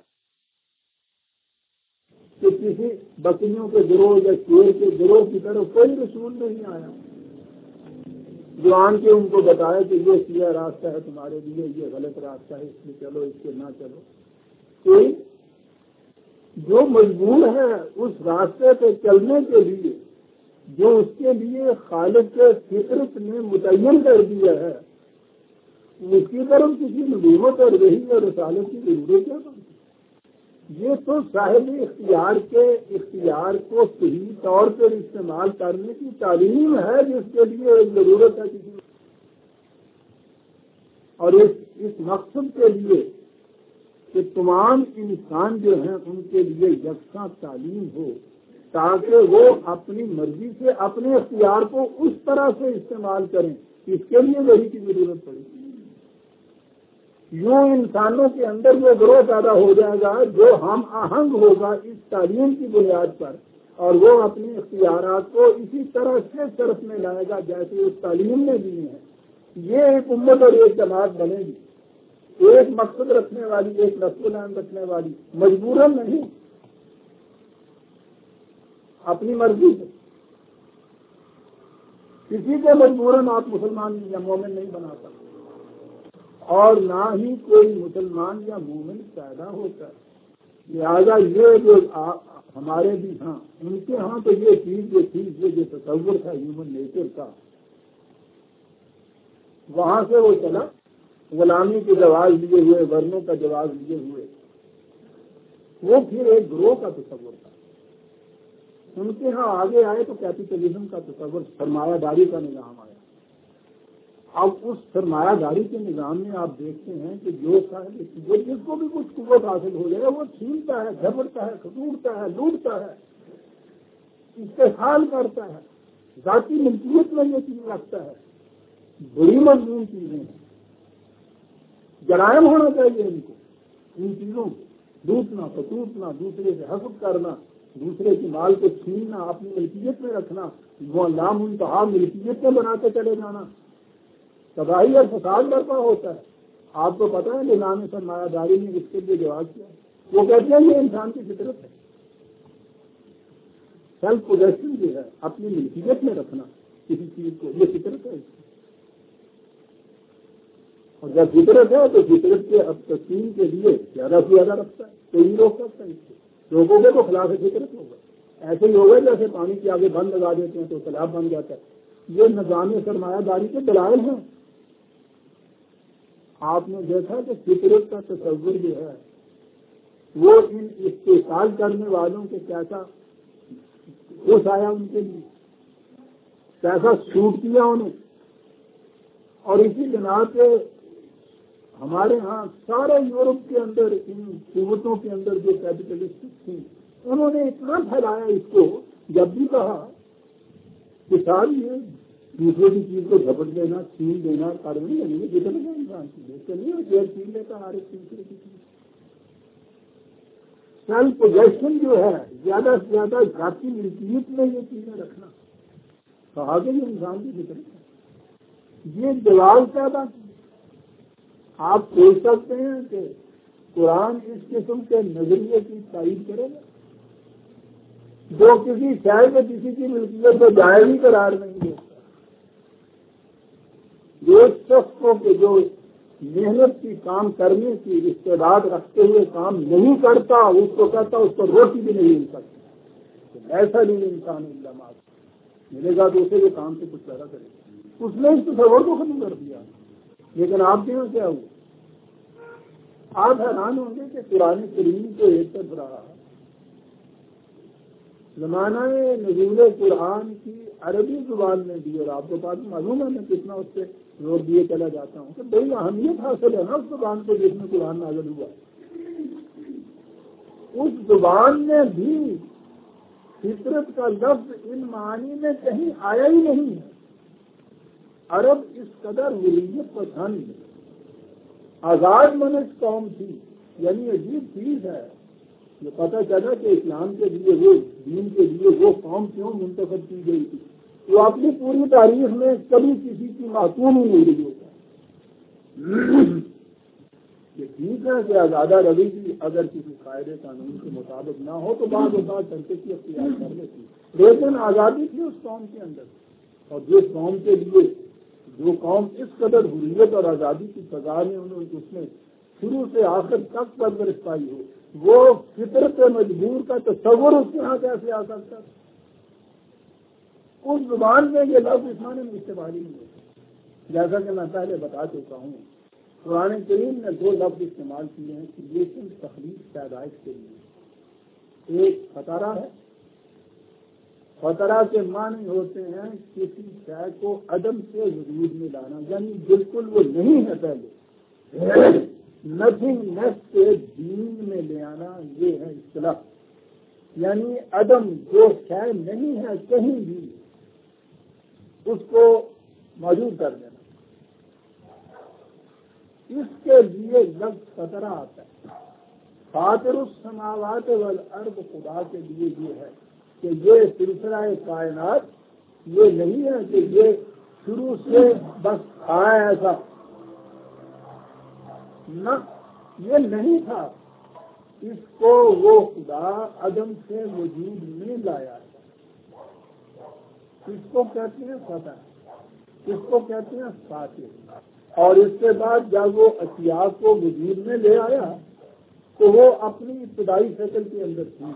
کہ کسی بکریوں کے گروہ یا شیر کے گروہ کی طرف کوئی رسول نہیں آیا جو آن کے ان کو بتایا کہ یہ سیدھا راستہ ہے تمہارے لیے، یہ غلط راستہ ہے، اس میں چلو، اس سے نہ چلو۔ کوئی جو مجبور ہے اس راستے پہ چلنے کے لیے جو اس کے لیے خالق کے فطرت نے متعین کر دیا ہے، اس کی طرف کسی نبوت اور وحی اور رسالت کی ضرورت ہے؟ یہ تو صاحب اختیار کے اختیار کو صحیح طور پر استعمال کرنے کی تعلیم ہے، جس کے لیے ایک ضرورت ہے کسی اور اس مقصد کے لیے کہ تمام انسان جو ہیں ان کے لیے یکساں تعلیم ہو، تاکہ وہ اپنی مرضی سے اپنے اختیار کو اس طرح سے استعمال کریں، اس کے لیے وہی کی ضرورت پڑے گی۔ یوں انسانوں کے اندر وہ گروہ پیدا ہو جائے گا جو ہم آہنگ ہوگا اس تعلیم کی بنیاد پر، اور وہ اپنے اختیارات کو اسی طرح سے صرف میں لائے گا جیسے اس تعلیم نے دی ہے۔ یہ ایک امت اور ایک جماعت بنے گی، ایک مقصد رکھنے والی، ایک نسل العین رکھنے والی، مجبوراً نہیں، اپنی مرضی سے۔ کسی کو مجبوراً آپ مسلمان یا مومن نہیں بنا سکتے، اور نہ ہی کوئی مسلمان یا مومن پیدا ہوتا ہے۔ لہٰذا یہ جو ہمارے بھی ہاں ان کے ہاں تو یہ چیز جو تھی، یہ جو تصور تھا ہیومن نیچر کا، وہاں سے وہ چلا غلامی کے جواز لیے ہوئے، ورنوں کا جواز لیے ہوئے، وہ پھر ایک گروہ کا تصور تھا۔ ان کے ہاں آگے آئے تو کیپیٹلزم کا تصور، سرمایہ داری کا نظام آیا۔ اب اس سرمایہ داری کے نظام میں آپ دیکھتے ہیں کہ جو جس کو بھی کچھ قوت حاصل ہو جائے گا وہ چھینتا ہے، جھپٹتا ہے، کھٹوٹتا ہے، لوٹتا ہے، استحصال کرتا ہے، ذاتی ملکیت میں یہ چیز رکھتا ہے۔ بڑی مضمون چیزیں ہیں، جرائم ہونا چاہیے ان کو، ان چیزوں کو لوٹنا، کھٹوٹنا، دوسرے سے حسد کرنا، دوسرے کی مال کو چھیننا، اپنی ملکیت میں رکھنا، وہ لامنتہا ملکیت میں بنا کے چلے جانا، تباہی اور فساد برپا ہوتا ہے۔ آپ کو پتا ہے نظام سرمایہ داری نے اس کے لیے جواز کیا، وہ کہتے ہیں یہ انسان کی فطرت ہے، سیلف پوزیشن جو ہے اپنی ملکیت میں رکھنا کسی چیز کو، یہ فطرت ہے۔ اور جب فطرت ہے تو فطرت کے اب تسلیم کے لیے زیادہ سے زیادہ رکھتا ہے، کوئی نہیں روک سکتا اس کو، روکو گے تو خلاف فطرت ہوگا۔ ایسے ہی ہوگا جیسے پانی کے آگے بند لگا دیتے ہیں تو سیلاب بن جاتا ہے۔ یہ نظام سرمایہ داری کے دلائل ہیں۔ آپ نے دیکھا کہ فطرت کا تصور جو ہے وہ ان استحصال کرنے والوں کے کیسا خوش آیا، ان کے لیے کیسا سوٹ کیا انہیں، اور اسی بنا پہ ہمارے ہاں سارے یورپ کے اندر ان قوتوں کے اندر جو کیپیٹلسٹ تھیں انہوں نے اتنا پھیلایا اس کو، جب بھی کہا کہ ساری یہ دوسرے کی چیز کو جھپٹ دینا، چھین دینا، کاروانی کرنے میں جتنے کا انسان کی دیکھتے نہیں اور دیر چھین لیتا ہر ایک دوسرے کی چیز۔ سیلف پوزیشن جو ہے زیادہ سے زیادہ ذاتی ملکیت میں یہ چیزیں رکھنا، کہا کہ یہ انسان کی فطرت ہے۔ یہ دیوال پیدا کی۔ آپ سوچ سکتے ہیں کہ قرآن اس قسم کے نظریے کی تائید کرے گا جو کسی شہر میں کسی کی ملکیت کو جائز ہی قرار نہیں دیتا، جو شخص کو کہ جو محنت کی کام کرنے کی استعداد رکھتے ہوئے کام نہیں کرتا، اس کو کہتا اس کو روٹی بھی نہیں مل سکتی۔ ایسا نہیں انسان علامات ملے گا تو اسے وہ کام سے کچھ پیدا کرے گا۔ اس نے اس تصور کو ختم کر دیا۔ لیکن آپ کے یہاں کیا ہوا؟ آپ حیران ہوں گے کہ قرآن کریم کو ایک طرف رہا زمانہ نزول قرآن کی عربی زبان میں بھی، اور آپ کو بات معلوم ہے میں کتنا اس پہ زور دیے چلا جاتا ہوں کہ بڑی اہمیت حاصل ہے نا اس زبان کو جس میں قرآن نازل ہوا۔ اس زبان میں بھی فطرت کا لفظ ان معانی میں کہیں آیا ہی نہیں ہے۔ عرب اس قدر حریت پسند آزاد منش قوم تھی، یعنی عجیب چیز ہے یہ پتہ چلا کہ اسلام کے لیے وہ دین کے لیے وہ قوم کیوں منتخب کی گئی تھی۔ وہ اپنی پوری تاریخ میں کبھی کسی کی معصوم ہی نہیں رہی ہوتا۔ یہ ٹھیک ہے کہ آزادہ روی بھی اگر کسی قاعدے قانون کے مطابق نہ ہو تو بعض اوقات تنقید اختیار کر لیتی، لیکن آزادی تھی اس قوم کے اندر، اور جس قوم کے لیے جو قوم اس قدر حریت اور آزادی کی فضا میں اس میں شروع سے آخر تک پرورش پائی ہو، وہ فطرت مجبور کا تصور اس کے یہاں کیسے آ سکتا؟ اس زبان میں یہ لفظ اس معنی میں استعمال ہی نہیں ہوتا۔ جیسا کہ میں پہلے بتا چکا ہوں، قرآن کریم نے 2 لفظ استعمال کیے ہیں کریشن، تخلیق، پیدائش کے لیے۔ ایک فطرہ ہے، فطرہ کے معنی ہوتے ہیں کسی شے کو عدم سے وجود میں لانا، یعنی بالکل وہ نہیں ہے پہلے، نتھنگ نیس سے دین میں لے آنا، یہ ہے اصطلاح، یعنی عدم جو شے نہیں ہے کہیں بھی اس کو موجود کر دینا، اس کے لیے لفظ فطرہ آتا ہے۔ فاطر السماوات والارض خدا کے لیے یہ ہے کہ یہ سلسلہ کائنات یہ نہیں ہے کہ یہ شروع سے بس آیا ایسا، نہ یہ نہیں تھا، اس کو وہ خدا عدم سے وجود میں لایا ہے۔ اس کو کہتے ہیں فتح، اس کو کہتے ہیں فاتح۔ اور اس کے بعد جب وہ اشیاء کو وجود میں لے آیا تو وہ اپنی ابتدائی شکل کے اندر تھی،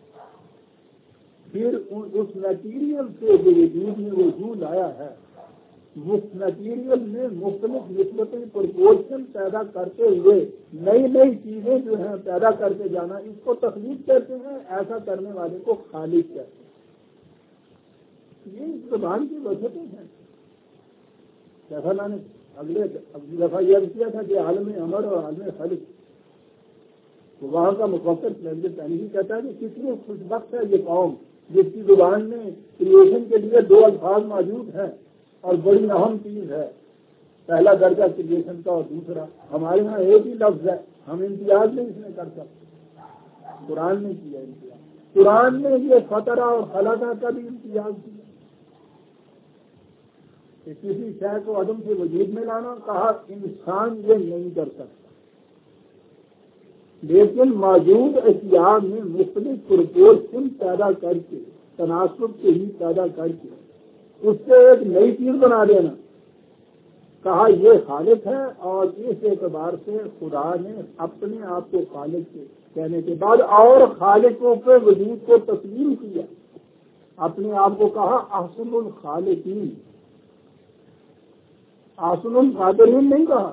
پھر اس میٹیریل سے جو وجود میں وجود آیا ہے، اس میٹیریل میں مختلف نسبتیں پرپورشن پیدا کرتے ہوئے نئی نئی چیزیں جو ہیں پیدا کرتے جانا، اس کو تخلیق کہتے ہیں۔ ایسا کرنے والے کو خالق کہتے ہیں۔ یہ اس زبان کی وجہیں ہیں۔ جیسا میں نے اگلی دفعہ یہ کیا تھا کہ عالم امر اور عالم خلق، تو وہاں کا مفکر پہلے کہتا ہے کہ کتنی خوش بخت ہے یہ قوم جس کی زبان میں کریشن کے لیے 2 الفاظ موجود ہیں اور بڑی اہم چیز ہے، پہلا درجہ کریشن کا اور دوسرا۔ ہمارے یہاں ایک ہی لفظ ہے، ہم امتیاز نہیں اس میں کر سکتے، قرآن نے کیا امتیاز۔ قرآن نے یہ فطرہ اور خلقہ کا بھی امتیاز کیا کہ کسی شے کو عدم سے وجود میں لانا، کہا انسان یہ نہیں کر سکتا، لیکن موجود اشیاء میں مختلف پرپورشن پیدا کر کے، تناسب سے ہی پیدا کر کے اس سے ایک نئی چیز بنا دینا، کہا یہ خالق ہے۔ اور اس اعتبار سے خدا نے اپنے آپ کو خالق کے کہنے کے بعد اور خالقوں کے وجود کو تسلیم کیا، اپنے آپ کو کہا احسن الخالقین، احسن القادرین نہیں کہا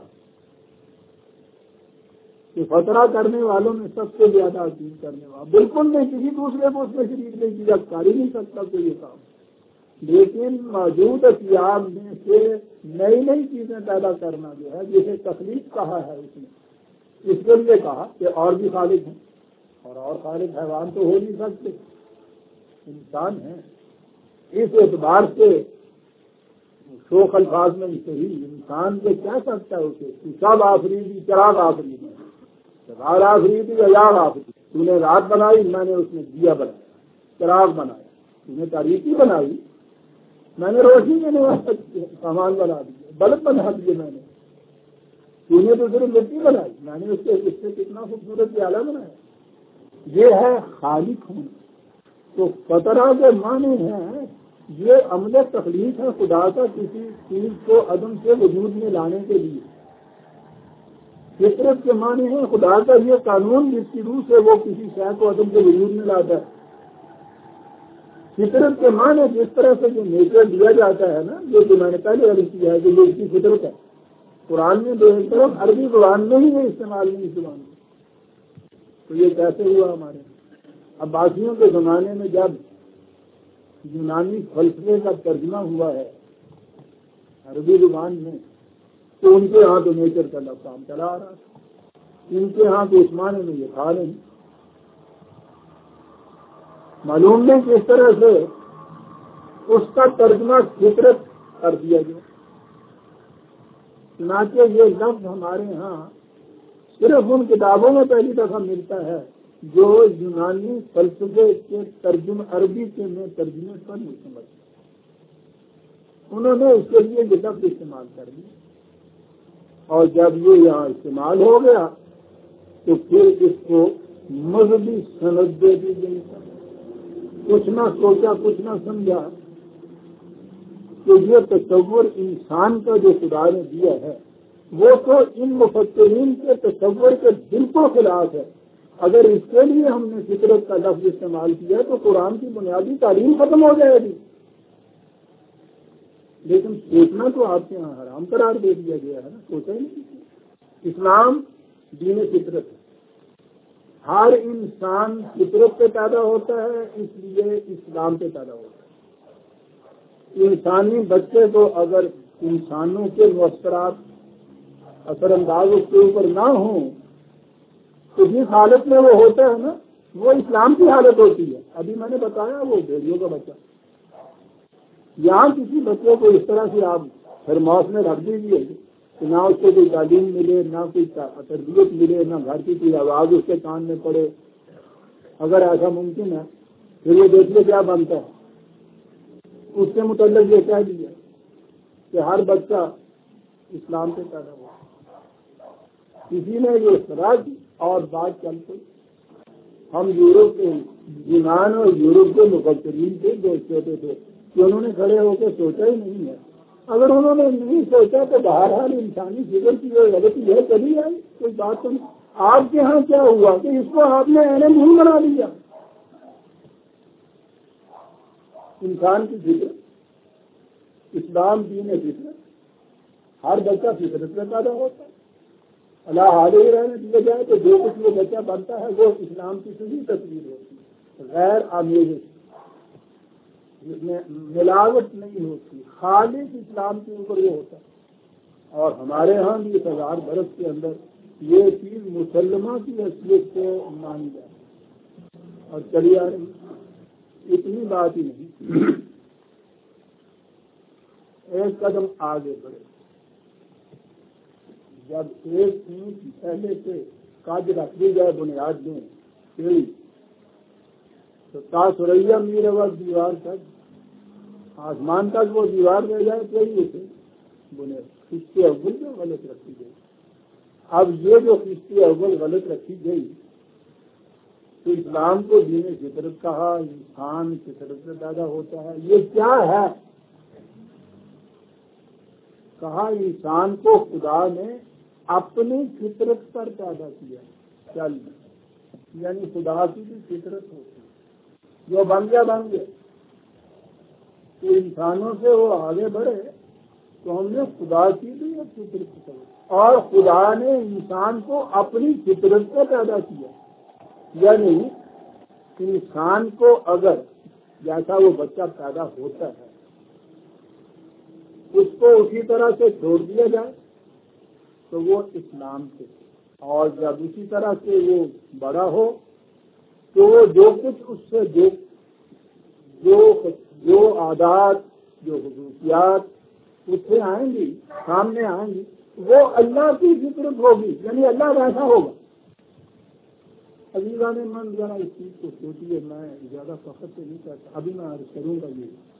کہ فطرہ کرنے والوں میں سب سے زیادہ عظیم کرنے والا، بالکل نہیں، کسی دوسرے کو اس میں شریک نہیں کیا، کر ہی نہیں سکتا کوئی یہ کام۔ لیکن موجود اشیاء میں سے نئی نئی چیزیں پیدا کرنا جو ہے، جسے تخلیق کہا ہے اس نے، اس کے لیے کہا کہ اور بھی خالق ہیں، اور خالق حیوان تو ہو نہیں سکتے، انسان ہیں۔ اس اعتبار سے شوق الفاظ میں صحیح انسان سے کیا سکتا ہے اسے، سب آفریدی چراغ آفریدی، چراغ آفریدی عیاغ آفریدی، تو نے رات بنائی، میں نے اس میں دیا بنایا، چراغ بنایا، تو نے تاریکی بنائی، میں نے روشنی کے سامان بنا دیے، بلب بنا دیے، میں نے، تو نے تو صرف مٹی بنائی، میں نے اس سے کتنا خوبصورت پیالہ بنایا۔ یہ ہے خالق ہونا۔ تو فطرہ کے معنی ہیں یہ عمل تخلیق ہے خدا کا کسی چیز کو عدم سے وجود میں لانے کے لیے۔ فطرت کے معنی ہے خدا کا یہ قانون جس کی روح سے وہ کسی شے کو عدم سے وجود میں لاتا ہے۔ فطرت کے معنی جس طرح سے جو نیچر دیا جاتا ہے نا، جو کہ میں نے پہلے عرض کیا ہے کہ یہ اس کی فطرت ہے۔ قرآن میں دو ایک طرف عربی زبان میں ہی یہ استعمال نہیں اس زبان میں، تو یہ کیسے ہوا ہمارے عباسیوں کے زمانے میں جب یونانی فلسفے کا ترجمہ ہوا ہے عربی زبان میں، تو ان کے ہاں تو نیچر کا لفظ کام چلا آ رہا تھا، ان کے ہاں تو اس معنی میں یہ تھا نہیں۔ معلوم نہیں کس طرح سے اس کا ترجمہ فطرت کر دیا گیا، چنانچہ یہ لفظ ہمارے ہاں صرف ان کتابوں میں پہلی دفعہ ملتا ہے جو یونانی فلسفے کے ترجمہ عربی کے میں ترجمے پر مشتمل، انہوں نے اس کے لیے یہ لفظ استعمال کر دیا، اور جب یہ یہاں استعمال ہو گیا تو پھر اس کو مذہبی سند دے دی گئی، کچھ نہ سوچا کچھ نہ سمجھا کہ یہ تصور انسان کا جو خدا نے دیا ہے وہ تو ان مفکرین کے تصور کے بالکل خلاف ہے۔ اگر اس کے لیے ہم نے فطرت کا لفظ استعمال کیا تو قرآن کی بنیادی تعلیم ختم ہو جائے گی، لیکن سوچنا تو آپ کے یہاں حرام قرار دے دیا گیا ہے نا، سوچا ہی نہیں۔ اسلام دین فطرت ہے. ہر انسان فطرت پہ پیدا ہوتا ہے، اس لیے اسلام پہ پیدا ہوتا ہے. انسانی بچے کو اگر انسانوں کے مؤثرات اثر انداز اس کے اوپر نہ ہوں تو جس حالت میں وہ ہوتا ہے نا وہ اسلام کی حالت ہوتی ہے. ابھی میں نے بتایا وہ بھیڑیوں کا بچہ. یہاں کسی بچے کو اس طرح سے آپ فرماس میں رکھ دیجیے کہ نہ اس کو کوئی تعلیم ملے، نہ کوئی تربیت ملے، نہ گھر کی کوئی آواز اس کے کان میں پڑے. اگر ایسا ممکن ہے پھر یہ دیکھیے کیا بنتا ہے. اس کے متعلق یہ کہہ دیا کہ ہر بچہ اسلام سے پیدا ہوا. کسی نے یہ اصطلاح کی اور بات چل پئی. ہم یورپ کے یونان اور یورپ کے مفکرین تھے جو چھوٹے تھے کہ انہوں نے کھڑے ہو کے سوچا ہی نہیں ہے. اگر انہوں نے نہیں سوچا تو بہرحال انسانی فکر کی جو غلطی ہے چلی آئی. کوئی بات تو نہیں. آپ کے ہاں کیا ہوا کہ اس کو آپ نے عین منہ بنا دیا. انسان کی فطرت اسلام دین فطرت، ہر بچہ فطرت میں پیدا ہوتا ہے. اللہ حاضر ہی رہنے دیا جائے تو جو کچھ وہ بچہ بنتا ہے وہ اسلام کی صحیح تصویر ہوتی ہے، غیر آمیزش، جس میں ملاوٹ نہیں ہوتی، خالص اسلام کے اوپر یہ ہوتا ہے. اور ہمارے ہاں بھی 1000 برس کے اندر یہ چیز مسلمہ کی حیثیت سے مانی جائے اور چلی آ رہی. اتنی بات ہی نہیں، ایک قدم آگے بڑھے. جب ایک اینٹ پہلے سے کاج رکھ دی جائے بنیاد میں سیڑھی تو تا سریا میر وقت دیوار تک آسمان تک وہ دیوار رہ جائے سیڑھی سے بنیاد. قسط اول جو غلط رکھی گئی. اب یہ جو قسط اول غلط رکھی گئی تو اسلام کو دین فطرت کہا، انسان فطرت سے پیدا ہوتا ہے. یہ کیا ہے؟ کہا انسان کو خدا نے اپنی فطرت پر پیدا کیا. چل یعنی خدا کی بھی فطرت ہوتی ہے، جو بن گیا بن گیا. تو انسانوں سے وہ آگے بڑھے تو ہم نے خدا کی بھی ایک فطرت کی اور خدا نے انسان کو اپنی فطرت سے پیدا کیا. یعنی انسان کو اگر جیسا وہ بچہ پیدا ہوتا ہے اس کو اسی طرح سے چھوڑ دیا جائے تو وہ اسلام سے، اور جب اسی طرح سے وہ بڑا ہو تو وہ جو کچھ اس سے جو عادات جو خصوصیات اس سے آئیں گی سامنے آئیں گی وہ اللہ کی فطرت ہوگی. یعنی اللہ ویسا ہوگا. عزیزان من ذرا اس چیز کو سوچیے. میں زیادہ فخر سے نہیں کہتا، ابھی میں عرض کروں گا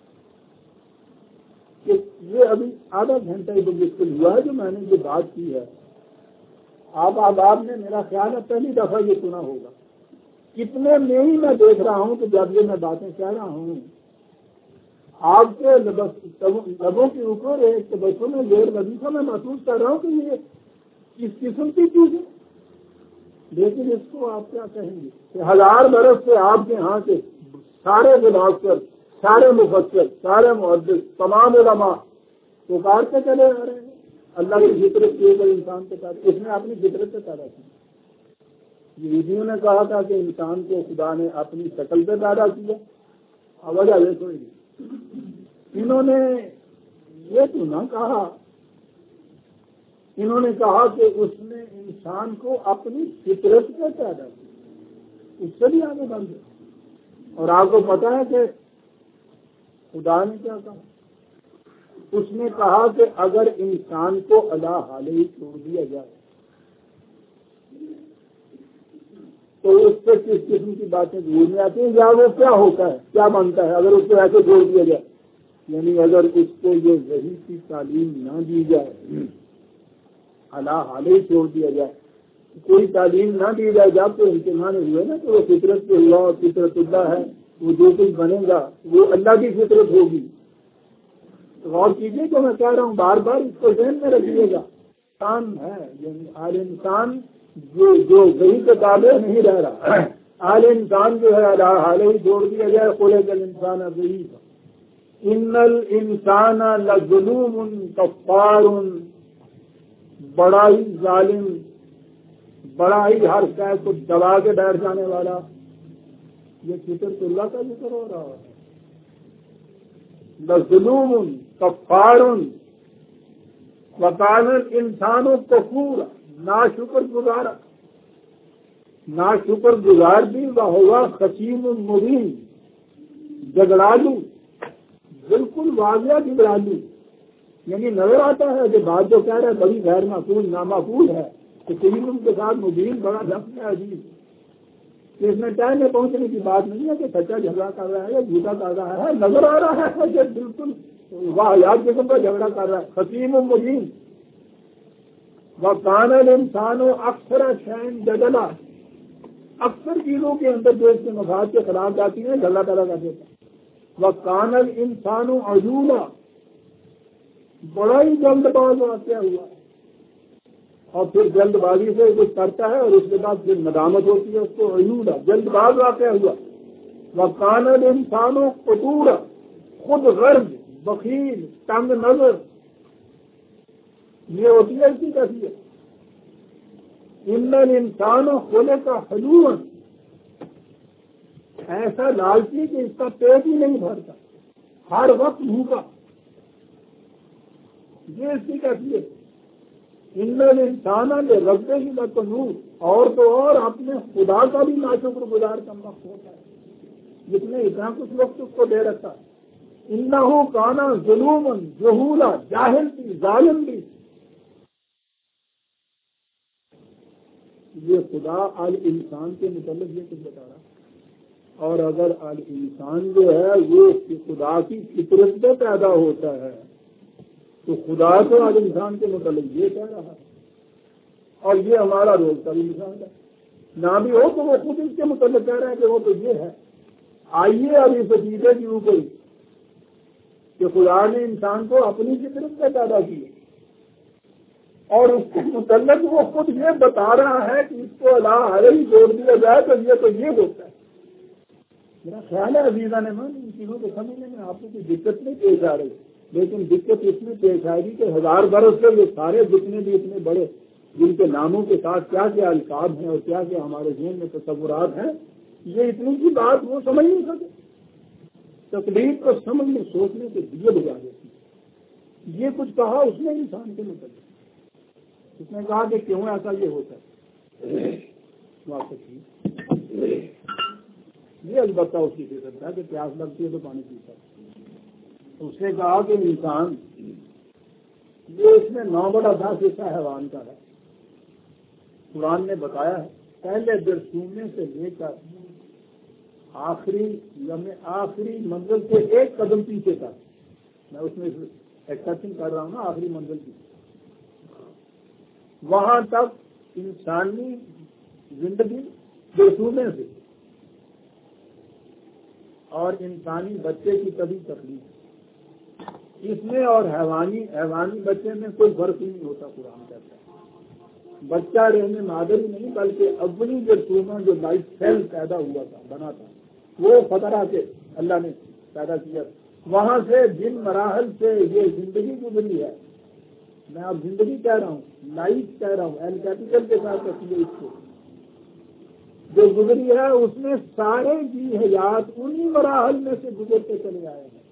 یہ ابھی آدھا گھنٹہ ہی بالکل ہوا ہے جو میں نے یہ بات کی ہے. آپ نے میرا خیال ہے پہلی دفعہ یہ سنا ہوگا. کتنے میں ہی میں دیکھ رہا ہوں کہ جب یہ میں باتیں کہہ رہا ہوں آپ کے لبوں کے اوپر ایک تبسم میں غیر وظیفہ میں محسوس کر رہا ہوں کہ یہ کس قسم کی چیز ہے. لیکن اس کو آپ کیا کہیں گے کہ 1000 برس سے آپ کے ہاں کے سارے مفسر، سارے مفسر، سارے محدث، تمام علماء پکارتے چلے آ رہے ہیں اللہ کی فطرت کے اوپر انسان کے ساتھ. اس نے اپنی فطرت سے پیدا کی. یہودیوں نے کہا تھا کہ انسان کو خدا نے اپنی شکل سے پیدا کیا. وجہ دیکھو انہوں نے یہ تو نہ کہا، انہوں نے کہا کہ اس نے انسان کو اپنی فطرت سے پیدا کیا. اس سے بھی آگے بڑھ گئے. اور آپ کو پتا ہے کہ خدا نے کیا کہا؟ اس نے کہا کہ اگر انسان کو اللہ حالے ہی چھوڑ دیا جائے تو اس سے کس قسم کی باتیں ضرور میں آتی ہیں یا وہ کیا ہوتا ہے، کیا بنتا ہے اگر اس کو ایسے چھوڑ دیا جائے. یعنی اگر اس کو یہ وحی کی تعلیم نہ دی جائے، اللہ حالے ہی چھوڑ دیا جائے، کوئی تعلیم نہ دی جائے. جب تو امتحان ہوئے نا کہ وہ فطرت کے اللہ اور فطرت اللہ ہے، وہ جو کچھ بنے گا وہ اللہ کی فطرت ہوگی. تو غور کیجیے کہ میں کہہ رہا ہوں بار بار اس کو ذہن میں رکھیے گا. انسان ہے یعنی ہر انسان جو وہی کے تابع نہیں رہ رہا، ہر انسان جو ہے اللہ حالے ہی چھوڑ دیا جائے. خلق الانسان ضعیفا ان الانسان لظلوم کفار. بڑا ہی ظالم، بڑا ہی ہر شے کو دبا کے بیٹھ جانے والا، یہ ذکر تو اللہ کا ذکر ہو رہا ہے۔ لظلوم کفار وکان الانسان کفورا، ناشکر گزار، ناشکر گزار بھی وہوا خصیم مبین، جھگڑالو، بالکل واضح جھگڑالو، یعنی نظر آتا ہے کہ بات جو کہہ رہا ہے بڑی غیر معقول نامعقول ہے، تو خصیم کے ساتھ مبین بڑا لفظ ہے عجیب، اس میں ٹائم میں پہنچنے کی بات نہیں ہے کہ سچا جھگڑا کر رہا ہے یا جھوٹا کر رہا ہے، نظر آ رہا ہے کہ بالکل واحد قسم کا جھگڑا کر رہا ہے، خصیم مبین۔ وکان الانسان اکثر شیء جدلا، اکثر چیزوں کے اندر جو اس کے مفاد کے خلاف جاتی ہیں جھگڑا پیدا کر دیتا ہے۔ وکان الانسان عجولا، بڑا ہی جلد باز واقعہ ہوا، اور پھر جلد بازی سے کچھ کرتا ہے اور اس کے بعد پھر ندامت ہوتی ہے، اس کو عجولا جلد باز واقعہ ہوا۔ وکان الانسان قتورا، خود غرض، بخیل، تنگ نظر، یہ ہوتی ہے اس کی کیفیت۔ ان الانسان خلق حلوعا، ایسا لالچی کہ اس کا پیٹ ہی نہیں بھرتا، ہر وقت بھوکا، یہ اس کی کیفیت۔ ان الانسان لربہ لکنود، اور تو اور اپنے خدا کا بھی ناشکر گزار کم وقت ہوتا ہے، جس نے اتنا کچھ وقت اس کو دے رکھا۔ انہ کان ظلوما جہولا، جاہل بھی، ظالم بھی۔ یہ خدا آل انسان کے متعلق یہ کچھ بتا رہا، اور اگر آل انسان جو ہے وہ خدا کی فطرت سے پیدا ہوتا ہے تو خدا تو آل انسان کے متعلق یہ کہہ رہا ہے، اور یہ ہمارا روز کا بھی مثال ہے، نہ بھی ہو تو وہ خود اس کے متعلق کہہ رہے ہیں کہ وہ تو یہ ہے۔ آئیے اب اس عقیدے کی اوپر کہ خدا نے انسان کو اپنی فطرت سے پیدا کیا، اور اس کے متعلق وہ خود یہ بتا رہا ہے کہ اس کو اللہ علیہ ہی جوڑ دیا جائے تو یہ ہوتا ہے۔ میرا خیال ہے عزیزان من، ان چیزوں کو سمجھنے میں آپ کو کوئی دقت نہیں پیش آ رہی، لیکن دقت اس میں پیش آئے گی کہ 1000 برس سے یہ سارے جتنے بھی اتنے بڑے جن کے ناموں کے ساتھ کیا کیا القاب ہیں اور کیا کیا ہمارے ذہن میں تصورات ہیں، یہ اتنی سی بات وہ سمجھ نہیں سکے، تقدیر کو سمجھنے سوچنے کے دیے بجا دیتی۔ یہ کچھ کہا اس نے انسان کے متعلق، اس نے کہا کہ کیوں ایسا یہ ہوتا ہے، یہ البتہ اس کی فطرت ہے کہ پیاس لگتی ہے تو پانی پیتا ہے۔ اس نے کہا کہ انسان یہ اس میں 9 بڑا 10 حصہ حیوان کا ہے۔ قرآن نے بتایا ہے پہلے درسومے سے لے کر آخری منزل سے 1 قدم پیچھے تک، میں اس میں ایکسپشن کر رہا ہوں نا، آخری منزل کی، وہاں تک انسانی زندگی درسومے سے، اور انسانی بچے کی کبھی تکلیف، اس میں اور حیوانی بچے میں کوئی فرق نہیں ہوتا۔ قرآن کہتا ہے بچہ رہنے مادر ہی نہیں بلکہ اولی جرسومہ جو لائف سیل پیدا ہوا تھا، بنا تھا، وہ خطرہ سے اللہ نے پیدا کیا، وہاں سے جن مراحل سے یہ زندگی گزری ہے، میں اب زندگی کہہ رہا ہوں، لائف کہہ رہا ہوں، ایل کیپیٹل کے ساتھ رکھیے اس کو، جو گزری ہے اس میں سارے جی حیات انہی مراحل میں سے گزرتے چلے آئے ہیں،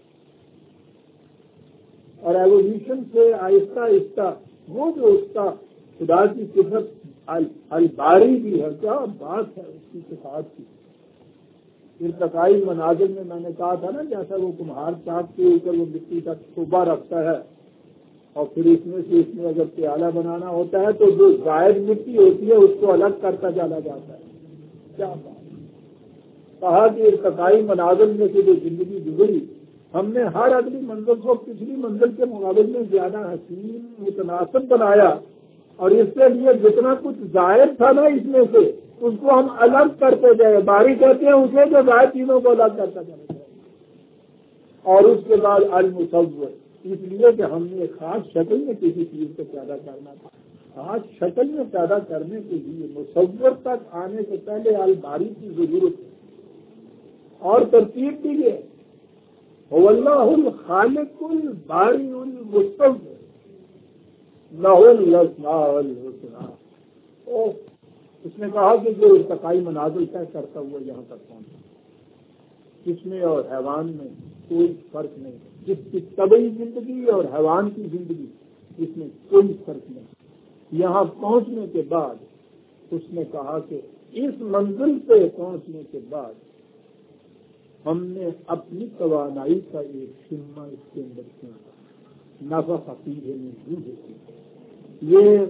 اور ایوولوشن سے آہستہ آہستہ وہ جو اس کا خدا کی صفت الباری بھی ہے، کیا بات ہے اس کی صفات کی۔ ارتقائی مناظر میں نے کہا تھا نا، جیسا وہ کمہار چاک کے اوپر وہ مٹی کا صوبہ رکھتا ہے اور پھر اس میں اگر پیالہ بنانا ہوتا ہے تو جو زائد مٹی ہوتی ہے اس کو الگ کرتا چلا جاتا ہے۔ کیا بات، کہا کہ ارتقائی مناظر میں سے جو زندگی گزری، ہم نے ہر اگلی منزل کو پچھلی منزل کے مقابلے میں زیادہ حسین متناسب بنایا، اور اس کے لیے جتنا کچھ زائد تھا نا اس میں سے اس کو ہم الگ کرتے گئے، باری کہتے ہیں اسے جو زائد چیزوں کو الگ کرتا چلا گیا، اور اس کے بعد المصور، اس لیے کہ ہم نے ایک خاص شکل میں کسی چیز کو پیدا کرنا تھا، خاص شکل میں پیدا کرنے کے لیے مصور تک آنے سے پہلے الباری کی ضرورت ہے، اور ترتیب بھی ہے هو اللہ الخالق الباری المصور، لہ الاسماء الحسنی۔ اس نے کہا کہ جو ارتقائی منازل طے کرتا ہوا یہاں تک پہنچا، اس میں اور حیوان میں کوئی فرق نہیں، جس کی طبعی زندگی اور حیوان کی زندگی اس میں کوئی فرق نہیں۔ یہاں پہنچنے کے بعد اس نے کہا کہ اس منزل پہ پہنچنے کے بعد ہم نے اپنی توانائی کا ایک شمع اس کے اندر کیا، نفخ فیہ من روحہ، یہ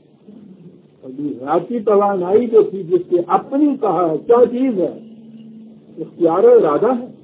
ذاتی توانائی جو تھی جس کے اپنی کہا ہے، کیا چیز ہے؟ اختیار و ارادہ ہے۔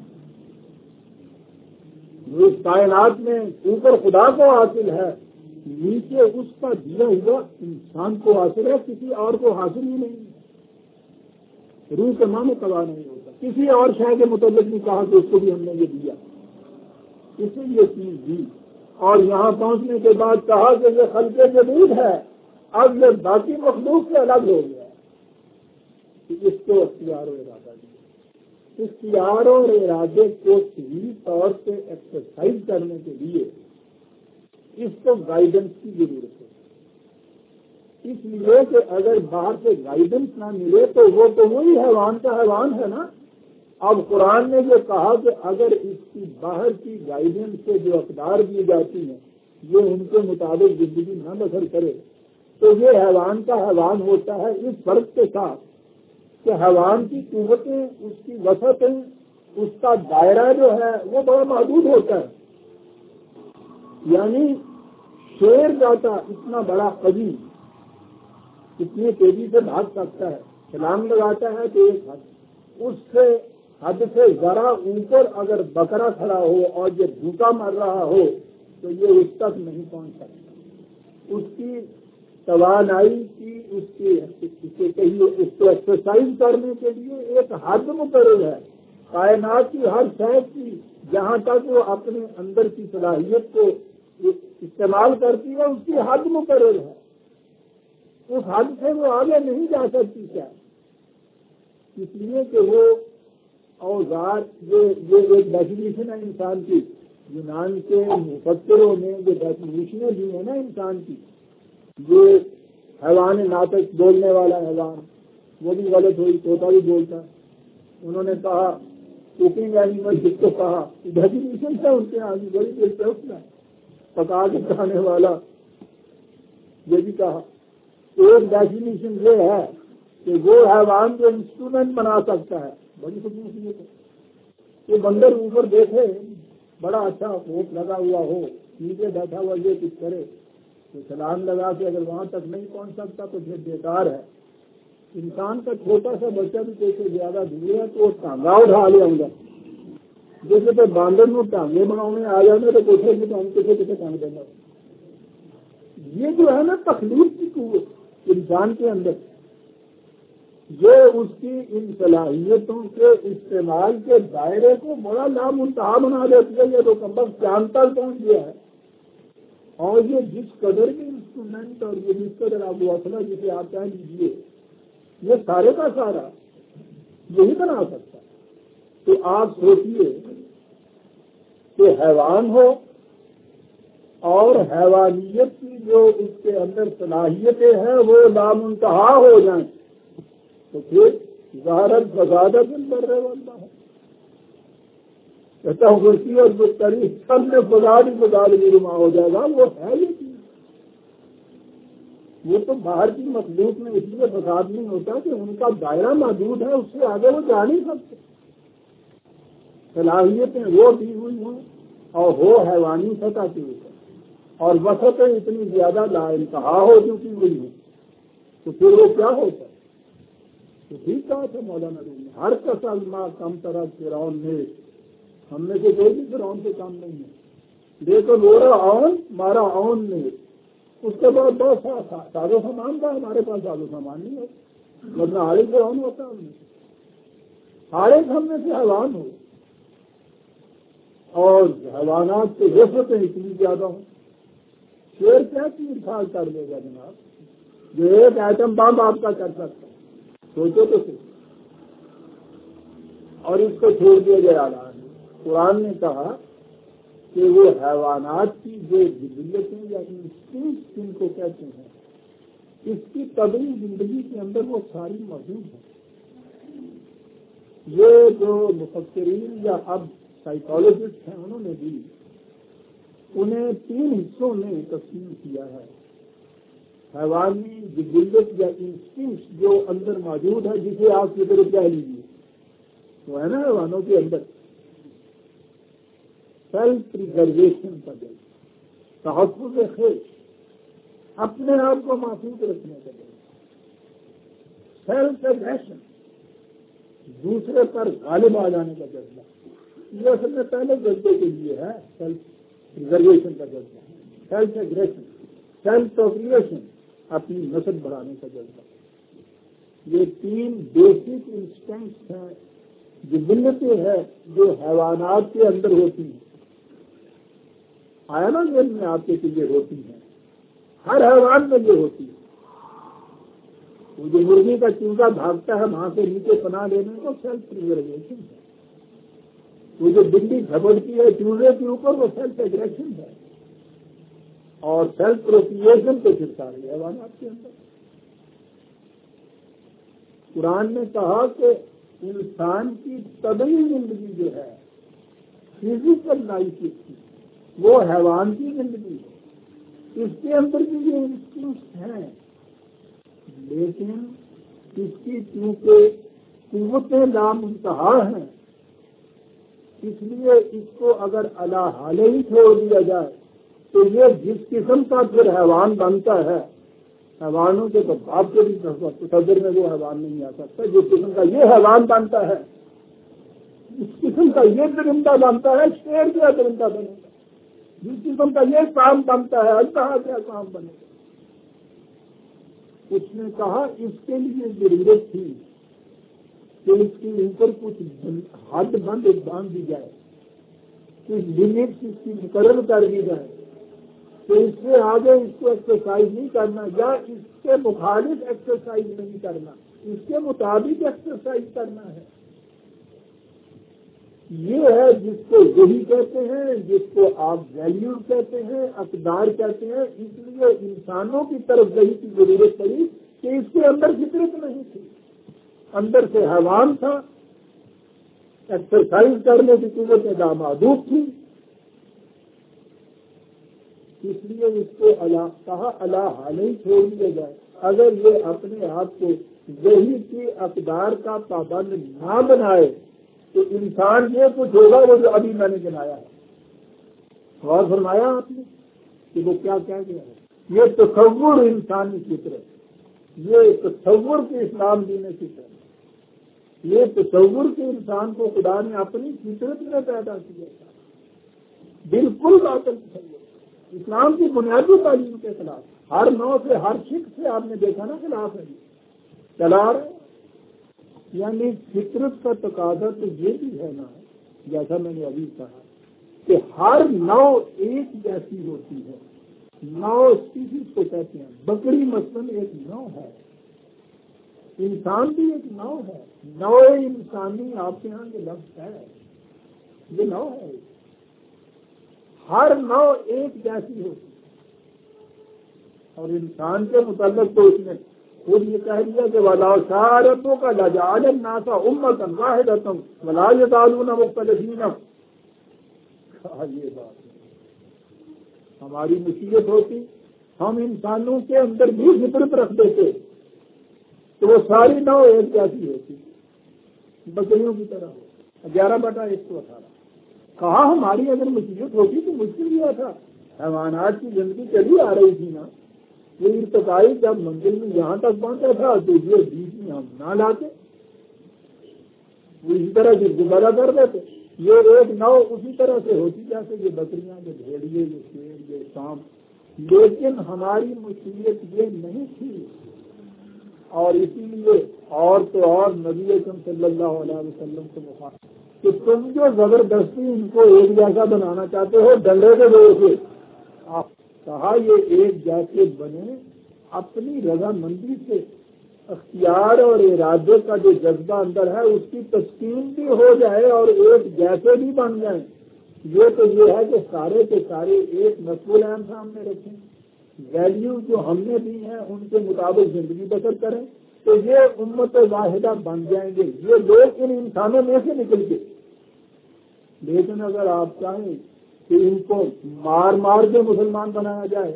اس کائنات میں اوپر خدا کو حاصل ہے، نیچے اس کا دیا ہوا انسان کو حاصل ہے، کسی اور کو حاصل ہی نہیں۔ روح کا نام تباہ نہیں ہوتا، کسی اور شے کے متعلق نہیں کہا کہ اس کو بھی ہم نے یہ دیا، اسے یہ چیز دی۔ اور یہاں پہنچنے کے بعد کہا کہ یہ خلق جدید ہے، اب یہ باقی مخلوق سے الگ ہو گیا، اس کو اختیار و ارادہ دیا۔ اختیار اور ارادے کو صحیح طور سے ایکسرسائز کرنے کے لیے اس کو گائیڈنس کی ضرورت ہے، اس لیے کہ اگر باہر سے گائیڈنس نہ ملے تو وہ تو وہی حیوان کا حیوان ہے نا۔ اب قرآن نے یہ کہا کہ اگر اس کی باہر کی گائیڈنس سے جو اقدار دی جاتی ہیں یہ ان کے مطابق زندگی نہ بسر کرے تو یہ حیوان کا حیوان ہوتا ہے، اس فرق کے ساتھ کہ حیوان کی قوتیں، اس کی وسعتیں، اس کا دائرہ جو ہے وہ بڑا محدود ہوتا ہے۔ یعنی شیر جاتا اتنا بڑا قوی اتنی تیزی سے بھاگ سکتا ہے، چھلانگ لگاتا ہے تو ایک اس سے حد سے ذرا اوپر اگر بکرا کھڑا ہو اور یہ بھوکا مر رہا ہو تو یہ اس تک نہیں پہنچ سکتا۔ اس کی توانائی کی، اس کو ایکسرسائز کرنے کے لیے ایک حد مقرر ہے۔ کائنات کی ہر شے کی جہاں تک وہ اپنے اندر کی صلاحیت کو استعمال کرتی ہے اس کی حد مقرر ہے، اس حد سے وہ آگے نہیں جا سکتی۔ کیا اس لیے کہ وہ اوزار، یہ ایک ڈیفینیشن ہے انسان کی، یونان کے مفکروں نے جو ڈیفینیشنیں دی ہیں نا انسان کی، یہ حیوان ناطق بولنے والا حیوان وہ بھی غلط ہوئی، طوطا بھی بولتا ہے۔ انہوں نے کہا کوکنگ اینیمل جس کو کہا ڈیفینیشن ہے ان کے آگے بڑی دلچسپ ہے، پکا کے کھانے والا یہ بھی کہا۔ ایک ڈیفینیشن یہ ہے کہ وہ حیوان جو انسٹرومنٹ بنا سکتا ہے، بڑی خصوصیت ہے۔ یہ بندر اوپر دیکھے بڑا اچھا ہوپ لگا ہوا ہو، نیچے بیٹھا ہوا یہ کچھ کرے تو چھلانگ لگا کے اگر وہاں تک نہیں پہنچ سکتا تو پھر بیکار ہے۔ انسان کا چھوٹا سا بچہ بھی کیسے زیادہ دور ہے تو وہ ٹانگا اٹھا لے آؤں گا، جیسے تو باندر میں ٹانگے بناؤنے آ جانے تو پوچھے گی تو ہم کسے ٹانگ دیں گا۔ یہ جو ہے نا تخلیق کی قوت انسان کے اندر، یہ اس کی ان صلاحیتوں کے استعمال کے دائرے کو بڑا لامنتہا بنا دیتی ہے۔ یہ تو کم بخت چاند تک پہنچ گیا ہے، اور یہ جس قدر کے انسٹرومنٹ اور یہ جس قدر آپ وصلہ جسے آپ کہہ لیجیے یہ سارے کا سارا یہی بنا سکتا ہے۔ تو آپ سوچیے کہ حیوان ہو اور حیوانیت کی جو اس کے اندر صلاحیتیں ہیں وہ لامنتہا ہو جائیں تو پھر ظاہرت بزادت بر بنتا ہے۔ کہتا ہوں کرسی اور بستری سب میں بزاد بھی رما ہو جائے گا، وہ ہے یہ چیز۔ وہ تو باہر کی مخلوق میں اس لیے فساد نہیں ہوتا کہ ان کا دائرہ محدود ہے، اس سے آگے وہ جا نہیں سکتے۔ صلاحیتیں وہ دی ہوئی ہوں اور ہو حیوانی سطح کے اوپر، اور وسعتیں اتنی زیادہ لا انتہا ہو چکی ہوئی ہیں تو پھر وہ کیا ہوتا ہے؟ تو ٹھیک کہا تھا مولانا روم نے، ہر کسل ماں کم طرح فرعون نے، ہم میں سے کوئی بھی فرعون سے کام نہیں ہے۔ دیکھو لوڑا اون مارا اون نے، اس کے بعد بہت ساز و سامان تھا، ہمارے پاس ساز و سامان نہیں ہوتا، ورنہ ہر ایک فرعون ہوتا ہم میں سے، ہر ایک ہم میں سے حیوان ہو، اور حیوانات کے وسعتیں اتنی زیادہ ہوں۔ شیر کیا چیز کھال کر دے گا جناب، جو ایک ایٹم بم آپ کا کر سکتا ہے، سوچو تو صحیح۔ اور اس کو چھوڑ دیا جا رہا ہے۔ قرآن نے کہا کہ وہ حیوانات کی جو جبلیتیں یا انسٹنکٹس جن کو کہتے ہیں، اس کی طبعی زندگی کے اندر وہ ساری موجود ہیں۔ یہ جو مفکرین یا اب سائیکالوجسٹ ہیں انہوں نے بھی انہیں 3 حصوں میں تقسیم کیا ہے۔ حیوانی جبلیت یا انسٹنکٹس جو اندر موجود ہے، جسے آپ کی طرف کہہ لیجیے، وہ ہے نا حیوانوں کے اندر سیلف پریزرویشن کا جذبہ، تحفظ خیر، اپنے آپ کو محفوظ رکھنے کا جذبہ، سیلف ایگریشن، دوسرے پر غالب آ جانے کا جذبہ، یہ اصل میں پہلے جذبے کے لیے ہے۔ سیلف پریزرویشن کا جذبہ، سیلف ایگریشن، سیلف پروکریشن، اپنی نسل بڑھانے کا جذبہ، یہ 3 بیسک انسٹنکٹس ہیں، جبلتیں ہیں جو حیوانات کے اندر ہوتی ہیں۔ آیا نا ذہن میں آپ کے لیے ہوتی ہیں، ہر حیوان میں یہ ہوتی ہے۔ وہ جو مرغی کا چوزا بھاگتا ہے وہاں سے نیچے پناہ لینے کو سیلف پریزرویشن ہے، وہ جو بلی جھپڑتی ہے چوزے کے اوپر وہ سیلف ایگریشن ہے، اور سیلف پروکریشن تو پھر سارے حیوانات کے اندر۔ قرآن نے کہا کہ انسان کی طبعی زندگی جو ہے، فزیکل لائف کی، وہ حیوان کی زندگی ہے، اس کے اندر بھی یہ انسٹنکٹس ہیں، لیکن اس کی چونکہ قوتیں لامنتہا ہیں، اس لیے اس کو اگر علی حال ہی چھوڑ دیا جائے تو یہ جس قسم کا پھر حیوان بنتا ہے، حیوانوں کے تو باپ کے بھی تصور میں وہ حیوان نہیں آ سکتا، جس قسم کا یہ حیوان بنتا ہے، جس قسم کا یہ درندہ بنتا ہے، شیر کیا درندہ بنے گا، جس قسم کا یہ کام بنتا ہے، اللہ کیا کام بنے گا۔ اس نے کہا اس کے لیے ضرورت تھی کہ اس کے اوپر کچھ حد بند باندھ دی جائے، کچھ لمٹس اس کی مقرر کر دی جائے، تو اس سے آگے اس کو ایکسرسائز نہیں کرنا، یا اس کے مخالف ایکسرسائز نہیں کرنا، اس کے مطابق ایکسرسائز کرنا ہے۔ یہ ہے جس کو وہی کہتے ہیں، جس کو آپ ویلیو کہتے ہیں، اقدار کہتے ہیں۔ اس لیے انسانوں کی طرف وہی کی ضرورت پڑی کہ اس کے اندر فطرت نہیں تھی، اندر سے حیوان تھا، ایکسرسائز کرنے کی قوتیں لامحدود تھی، اس لیے اس کو کہا اللہ حال ہی چھوڑ دیا جائے۔ اگر یہ اپنے آپ کو وہی کی اقدار کا پابند نہ بنائے تو انسان یہ کچھ ہوگا وہ جو ابھی میں نے گنایا ہے۔ غور فرمایا آپ نے کہ وہ کیا کہہ گیا ہے؟ یہ تصور انسانی فطرت، یہ تصور کے اسلام دین فطرت، یہ تصور کے انسان کو خدا نے اپنی فطرت میں پیدا کیا تھا، بالکل باطل تصور، اسلام کی بنیادی تعلیم کے خلاف، ہر نوع سے، ہر شک سے آپ نے دیکھا نا خلاف ہے، چلا رہے۔ یعنی فطرت کا تقاضا تو یہ بھی ہے نا، جیسا میں نے ابھی کہا کہ ہر نو ایک جیسی ہوتی ہے، نو اسپیشیز کو کہتے ہیں، بکری مثلاً ایک نو ہے، انسان بھی ایک نو ہے، نو انسانی آپ کے یہاں یہ لفظ ہے، یہ نو ہے، ہر نو ایک جیسی ہوتی ہے، اور انسان کے متعلق تو اس نے خود یہ کہہ دیا کہ وَلَوْ شَاءَ رَبُّكَ لَجَعَلَ النَّاسَ أُمَّةً وَاحِدَةً وَلَا يَزَالُونَ مُخْتَلِفِينَ۔ یہ بات ہے، ہماری مشیت ہوتی، ہم انسانوں کے اندر بھی فطرت رکھ دیتے تو وہ ساری نو ایک جیسی ہوتی، بکریوں کی طرح ہو۔ 11/118 کہا ہماری اگر مشیت ہوتی تو مشکل ہوا تھا، حیوانات کی زندگی چلی آ رہی تھی نا، یہ ارتقائی جب منزل میں یہاں تک پہنچا تھا تو یہ بیچ میں ہم نہ لاتے، وہ اسی طرح سے گزارا کر دیتے۔ یہ ایک نو اسی طرح سے ہوتی جیسے یہ بکریاں، یہ بھیڑیے، یہ شیر، یہ سانپ، لیکن ہماری مشکلیت یہ نہیں تھی، اور اسی لیے اور تو اور نبی اکرم صلی اللہ علیہ وسلم سے مخاطب کہ تم جو زبردستی ان کو ایک جیسا بنانا چاہتے ہو ڈنڈے کے زور سے، کہا یہ ایک جیسے بنے اپنی رضامندی سے، اختیار اور ارادے کا جو جذبہ اندر ہے اس کی تسکین بھی ہو جائے اور ایک جیسے بھی بن جائیں، یہ تو یہ ہے کہ سارے کے سارے ایک مسئول عام سامنے رکھیں، ویلیو جو ہم نے دی ہیں ان کے مطابق زندگی بسر کریں، تو یہ امت واحدہ بن جائیں گے یہ لوگ ان انسانوں میں سے نکل کے۔ لیکن اگر آپ چاہیں کہ ان کو مار مار کے مسلمان بنایا جائے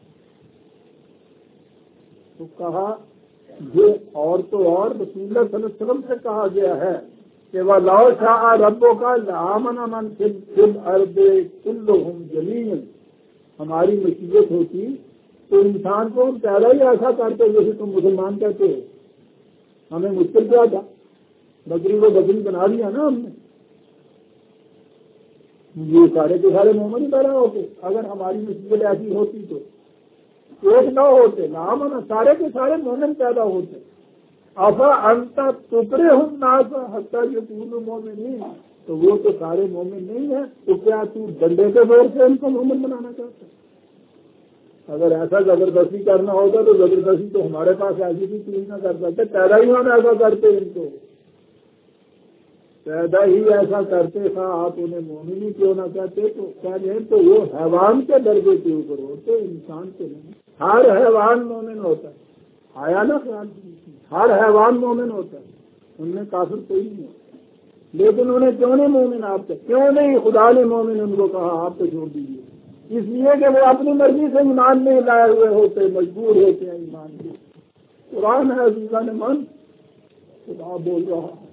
تو کہا یہ اور تو اور رسول اللہ صلی اللہ علیہ وسلم سے کہا گیا ہے کہ وَلَوْ شَاءَ رَبُّكَ لَآمَنَ مَنْ فِي الْأَرْضِ كُلُّهُمْ جَمِيعًا۔ ہماری مشیت ہوتی تو انسان کو ہم پہلے ہی ایسا کرتے جیسے تم مسلمان کہتے ہو۔ ہمیں مشکل کیا تھا، بکری کو بکری بنا دیا نا ہم نے، یہ سارے کے سارے مومن ہی پیدا ہوتے۔ اگر ہماری مشکل ایسی ہوتی تو ایک نہ ہوتے، نہ سارے کے سارے مومن پیدا ہوتے۔ افا انتا ٹکڑے ہوں ناسا حتیٰ یہ پورن مومن نہیں، تو وہ تو سارے مومن نہیں ہیں، تو کیا تو ڈنڈے کے زور سے ان کو مومن بنانا چاہتا ہے؟ اگر ایسا زبردستی کرنا ہوگا تو زبردستی تو ہمارے پاس ایسی بھی چیز نہ کر سکتے، پیدا ہی ہم ایسا کرتے، ان کو پیدا ہی ایسا کرتے تھا، آپ انہیں مومن ہی کیوں نہ کہتے؟ تو کیا رہے تو وہ حیوان کے درجے کے اوپر ہوتے، انسان کے نہیں۔ ہر حیوان مومن ہوتا ہے، آیا نا خیال؟ ہر حیوان مومن ہوتا ہے، ان میں کافر کوئی نہیں ہوتا۔ لیکن انہیں کیوں نہیں مومن آپ سے، کیوں نہیں خدا نے مومن ان کو کہا آپ تو چھوڑ دیجیے؟ اس لیے کہ وہ اپنی مرضی سے ایمان نہیں لائے ہوئے ہوتے، مجبور ہوتے ہیں ایمان کے۔ قرآن ہے عزیزہ نے من، خدا بول رہا ہے،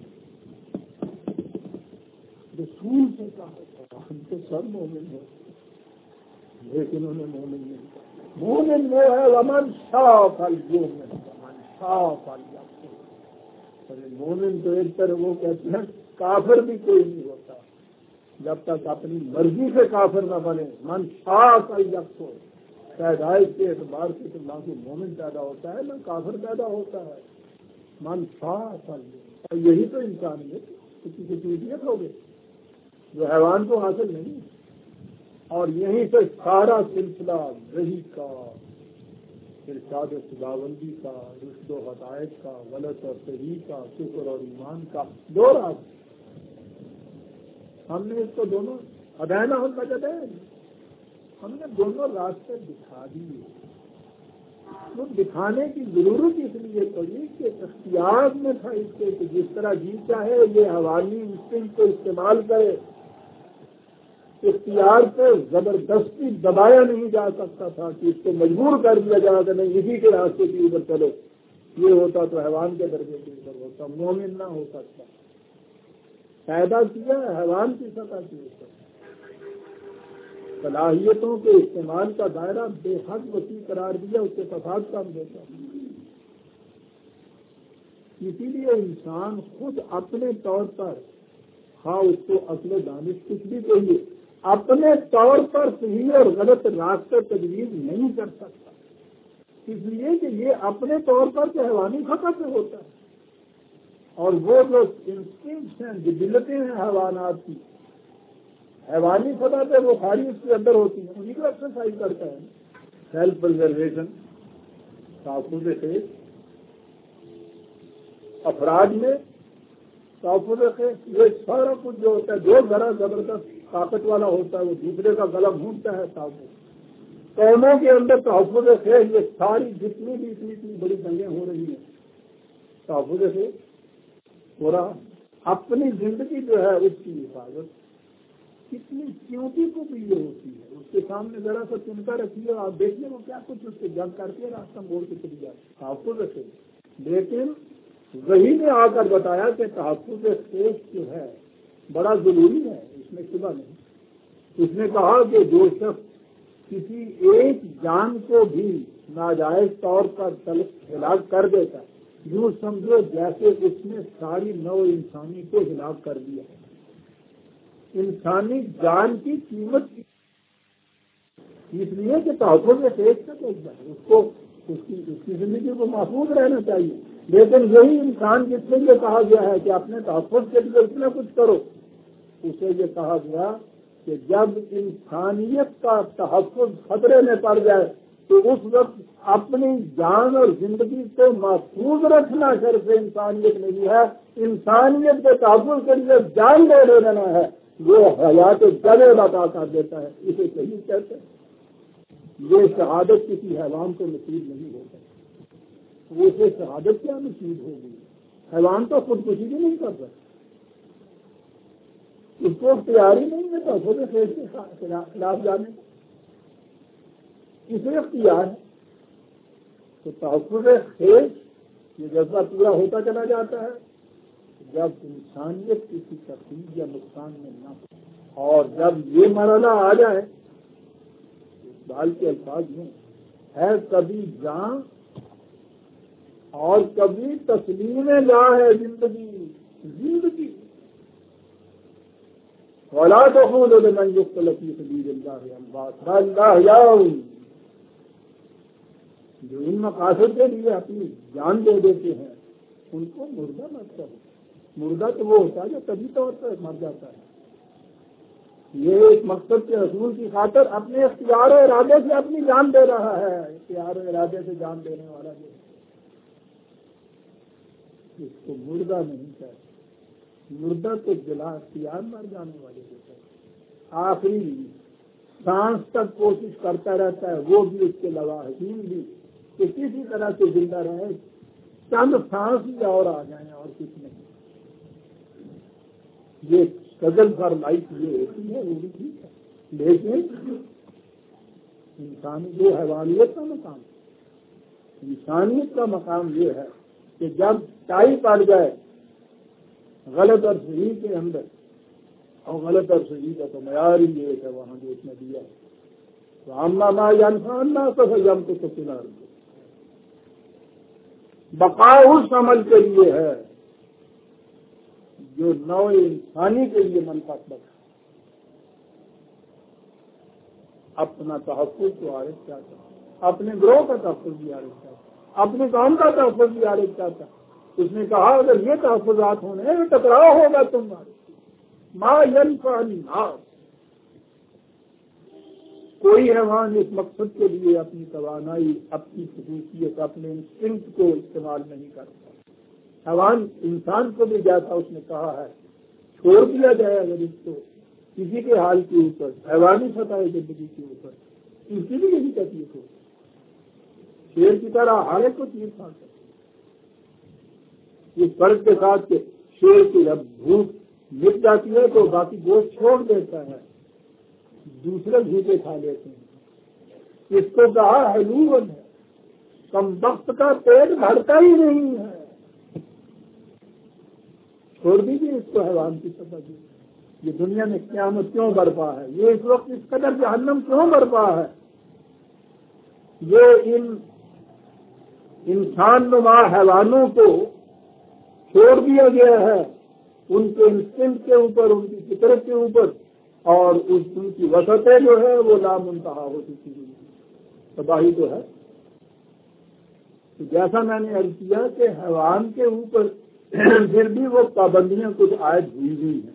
رسول سے کہا ہم تو سب مومن ہیں، لیکن انہیں مومن نہیں کہا۔ مومن وہ ہے ومن شاء فلیؤمن ومن شاء فلیکفر۔ مومن تو ایک طرح وہ کہتے ہیں کافر بھی کوئی نہیں ہوتا جب تک اپنی مرضی سے کافر نہ بنے۔ من شاء فلیکفر، پیدائش کے اعتبار سے تو نہ کوئی مومن پیدا ہوتا ہے نہ کافر پیدا ہوتا ہے۔ من شاء فلیکفر، یہی تو انسانیت کسی کی چیزیت ہو گئی جو حیوان کو حاصل نہیں۔ اور یہیں سے سارا سلسلہ وحی کا، ارشاد خداوندی کا، رشد و ہدایت کا، غلط اور صحیح کا، کفر اور ایمان کا دو راستے ہم نے اس کو دونوں ادائنا ہم بچت ہے، ہم نے دونوں راستے دکھا دیے۔ وہ دکھانے کی ضرورت اس لیے پڑی کہ اختیار میں تھا اس کے کہ جس طرح جی چاہے یہ حوالی انسٹنکٹ کو استعمال کرے، اختیار کو زبردستی دبایا نہیں جا سکتا تھا کہ اس کو مجبور کر دیا جائے کہ نہیں اسی کے راستے کے اوپر چلو۔ یہ ہوتا تو حیوان کے درجے کے اوپر ہوتا، مومن نہ ہو سکتا۔ پیدا کیا حیوان کی سطح کے اوپر، صلاحیتوں کے استعمال کا دائرہ بے حد وسیع قرار دیا، اس کے فساد کم دیتا۔ اسی لیے انسان خود اپنے طور پر، ہاں اس کو عقل و دانش کچھ بھی کہیے، اپنے طور پر صحیح اور غلط راستہ تجویز نہیں کر سکتا، اس لیے کہ یہ اپنے طور پر تو حیوانی خطر سے ہوتا ہے۔ اور وہ جو انسٹنکٹس ہیں، جبلتیں ہیں حیوانات کی، حیوانی سطح پہ وہ خالی اس کے اندر ہوتی ہیں، انہیں کو ایکسرسائز کرتا ہے۔ سیلف پرزرویشن، تحفظ خیز، افراد میں تحفظ خیز، یہ سارا کچھ جو ہوتا ہے جو ذرا زبردست طاقت والا ہوتا ہے وہ دوسرے کا گلا گھونٹتا ہے۔ تحفظ قوموں کے اندر تحفظ خیز، یہ ساری جتنی بھی اتنی بڑی جنگیں ہو رہی ہیں، تحفظ خیز ہو رہا۔ اپنی زندگی جو ہے اس کی حفاظت کتنی چیونٹی کو بھی یہ ہوتی ہے، اس کے سامنے ذرا سا چمٹا رکھیے، آپ دیکھیے وہ کیا کچھ اس سے جنگ کرتی ہے، راستہ موڑ کے چلی جاتی ہے، تحفظ خیز۔ لیکن وہی نے آ کر بتایا کہ تحفظ خیز جو ہے بڑا ضروری ہے، اس میں شبہ نہیں۔ اس نے کہا کہ جو شخص کسی ایک جان کو بھی ناجائز طور پر ہلاک کر دیتا ہے، یوں سمجھو جیسے اس نے ساری نو انسانی کو ہلاک کر دیا۔ انسانی جان کی قیمت اس لیے کہ تحفظ خیز سے اس کو اس کی زندگی کو محفوظ رہنا چاہیے۔ لیکن یہی انسان جس سے یہ کہا گیا ہے کہ اپنے تحفظ کے لیے اتنا کچھ کرو، اسے یہ کہا گیا کہ جب انسانیت کا تحفظ خطرے میں پڑ جائے تو اس وقت اپنی جان اور زندگی کو محفوظ رکھنا شرف انسانیت نہیں ہے، انسانیت کے تحفظ کے لیے جان دے دینا ہے۔ وہ حیات جگہ عطا کر دیتا ہے، اسے صحیح کہتے ہیں۔ یہ شہادت کسی حیوان کو نصیب نہیں ہوتا، وہ اسے شہادت کیا نصیب ہوگی؟ حیوان تو خودکشی بھی نہیں کرتا، اس کو اختیار ہی نہیں ہے خود خیز کے خلاف جانے کا، اسے اختیار ہے۔ تو تحفظ خیز یہ جذبہ پورا ہوتا چلا جاتا ہے جب انسانیت کسی تکلیف یا نقصان میں نہ ہو، اور جب یہ مرحلہ آ جائے، اقبال کے الفاظ میں ہے کبھی جان اور کبھی تسلیم جاں ہے زندگی ولا تقولوا لمن يقتل في سبيل الله اموات بل احياء، جو ان مقاصد کے لیے اپنی جان دے دیتے ہیں ان کو مردہ مت کرو۔ مردہ تو وہ ہوتا ہے جو طبی طور پر مر جاتا ہے۔ یہ ایک مقصد کے حصول کی خاطر اپنے اختیار و ارادے سے اپنی جان دے رہا ہے، اختیار و ارادے سے جان دینے والا جو اس کو مردہ نہیں کہتے۔ مردہ تو بلا اختیار مر جانے والے ہوتے ہیں، آخری سانس تک کوشش کرتا رہتا ہے، وہ بھی اس کے لواحقین بھی کہ کسی طرح سے زندہ رہے، چند سانس ہی اور آ جائیں اور کچھ نہیں۔ یہ قدر فار لائف یہ ہوتی ہے، وہ بھی ٹھیک ہے، لیکن انسانی جو حیوانیت کا مقام، انسانیت کا مقام یہ ہے کہ جب ٹائی پڑ جائے غلط اور صحیح کے اندر، اور غلط اور صحیح کا تو معیار ہی یہ ہے وہاں جو اس نے دیا ہے، تو اما انسان نہ تو ہم کو سنا بقا اس عمل کے لیے ہے جو نوع انسانی کے لیے منفعت بخش، اپنا تحفظ تو عارف چاہتا، اپنے گروہ کا تحفظ بھی عارف چاہتا، اپنے قوم کا تحفظ بھی عارف چاہتا۔ اس نے کہا اگر یہ تحفظات ہونے ٹکراؤ ہوگا تمہارے ما ينفع الناس، کوئی حیوان اس مقصد کے لیے اپنی توانائی، اپنی خصوصیت، اپنے انسٹنکٹ کو استعمال نہیں کرتا۔ حیوان انسان کو بھی جیسا اس نے کہا ہے چھوڑ دیا جائے اگر اس کو کسی کے حال کے اوپر، حیوانی سطح زندگی کے اوپر، اس کی بھی یہی تکلیف ہو، شیر کی طرح ہر ایک کو تیر کھا سکتے، اس فرق کے ساتھ کہ شیر کی جب بھوک مٹ جاتی ہے تو باقی گوشت چھوڑ دیتا ہے، دوسرے بھوکے کھا لیتے ہیں۔ اس کو کہا حلوون ہے، کم وقت کا پیٹ بھرتا ہی نہیں ہے، چھوڑ دیجیے اس کو حیوان کی سطح کی۔ یہ دنیا میں قیامت کیوں برپا ہے، یہ اس وقت اس قدر جہنم کیوں برپا ہے، یہ ان انسان نما حیوانوں کو چھوڑ دیا گیا ہے ان کے انسٹنکٹ کے اوپر، ان کی فطرت کے اوپر، اور ان کی وسعتیں جو ہے وہ لامنتہا ہو چکی ہوئی، تباہی تو ہے۔ تو جیسا میں نے عرض کیا کہ حیوان کے اوپر پھر بھی وہ پابندیاں کچھ عائد ہوئی ہیں،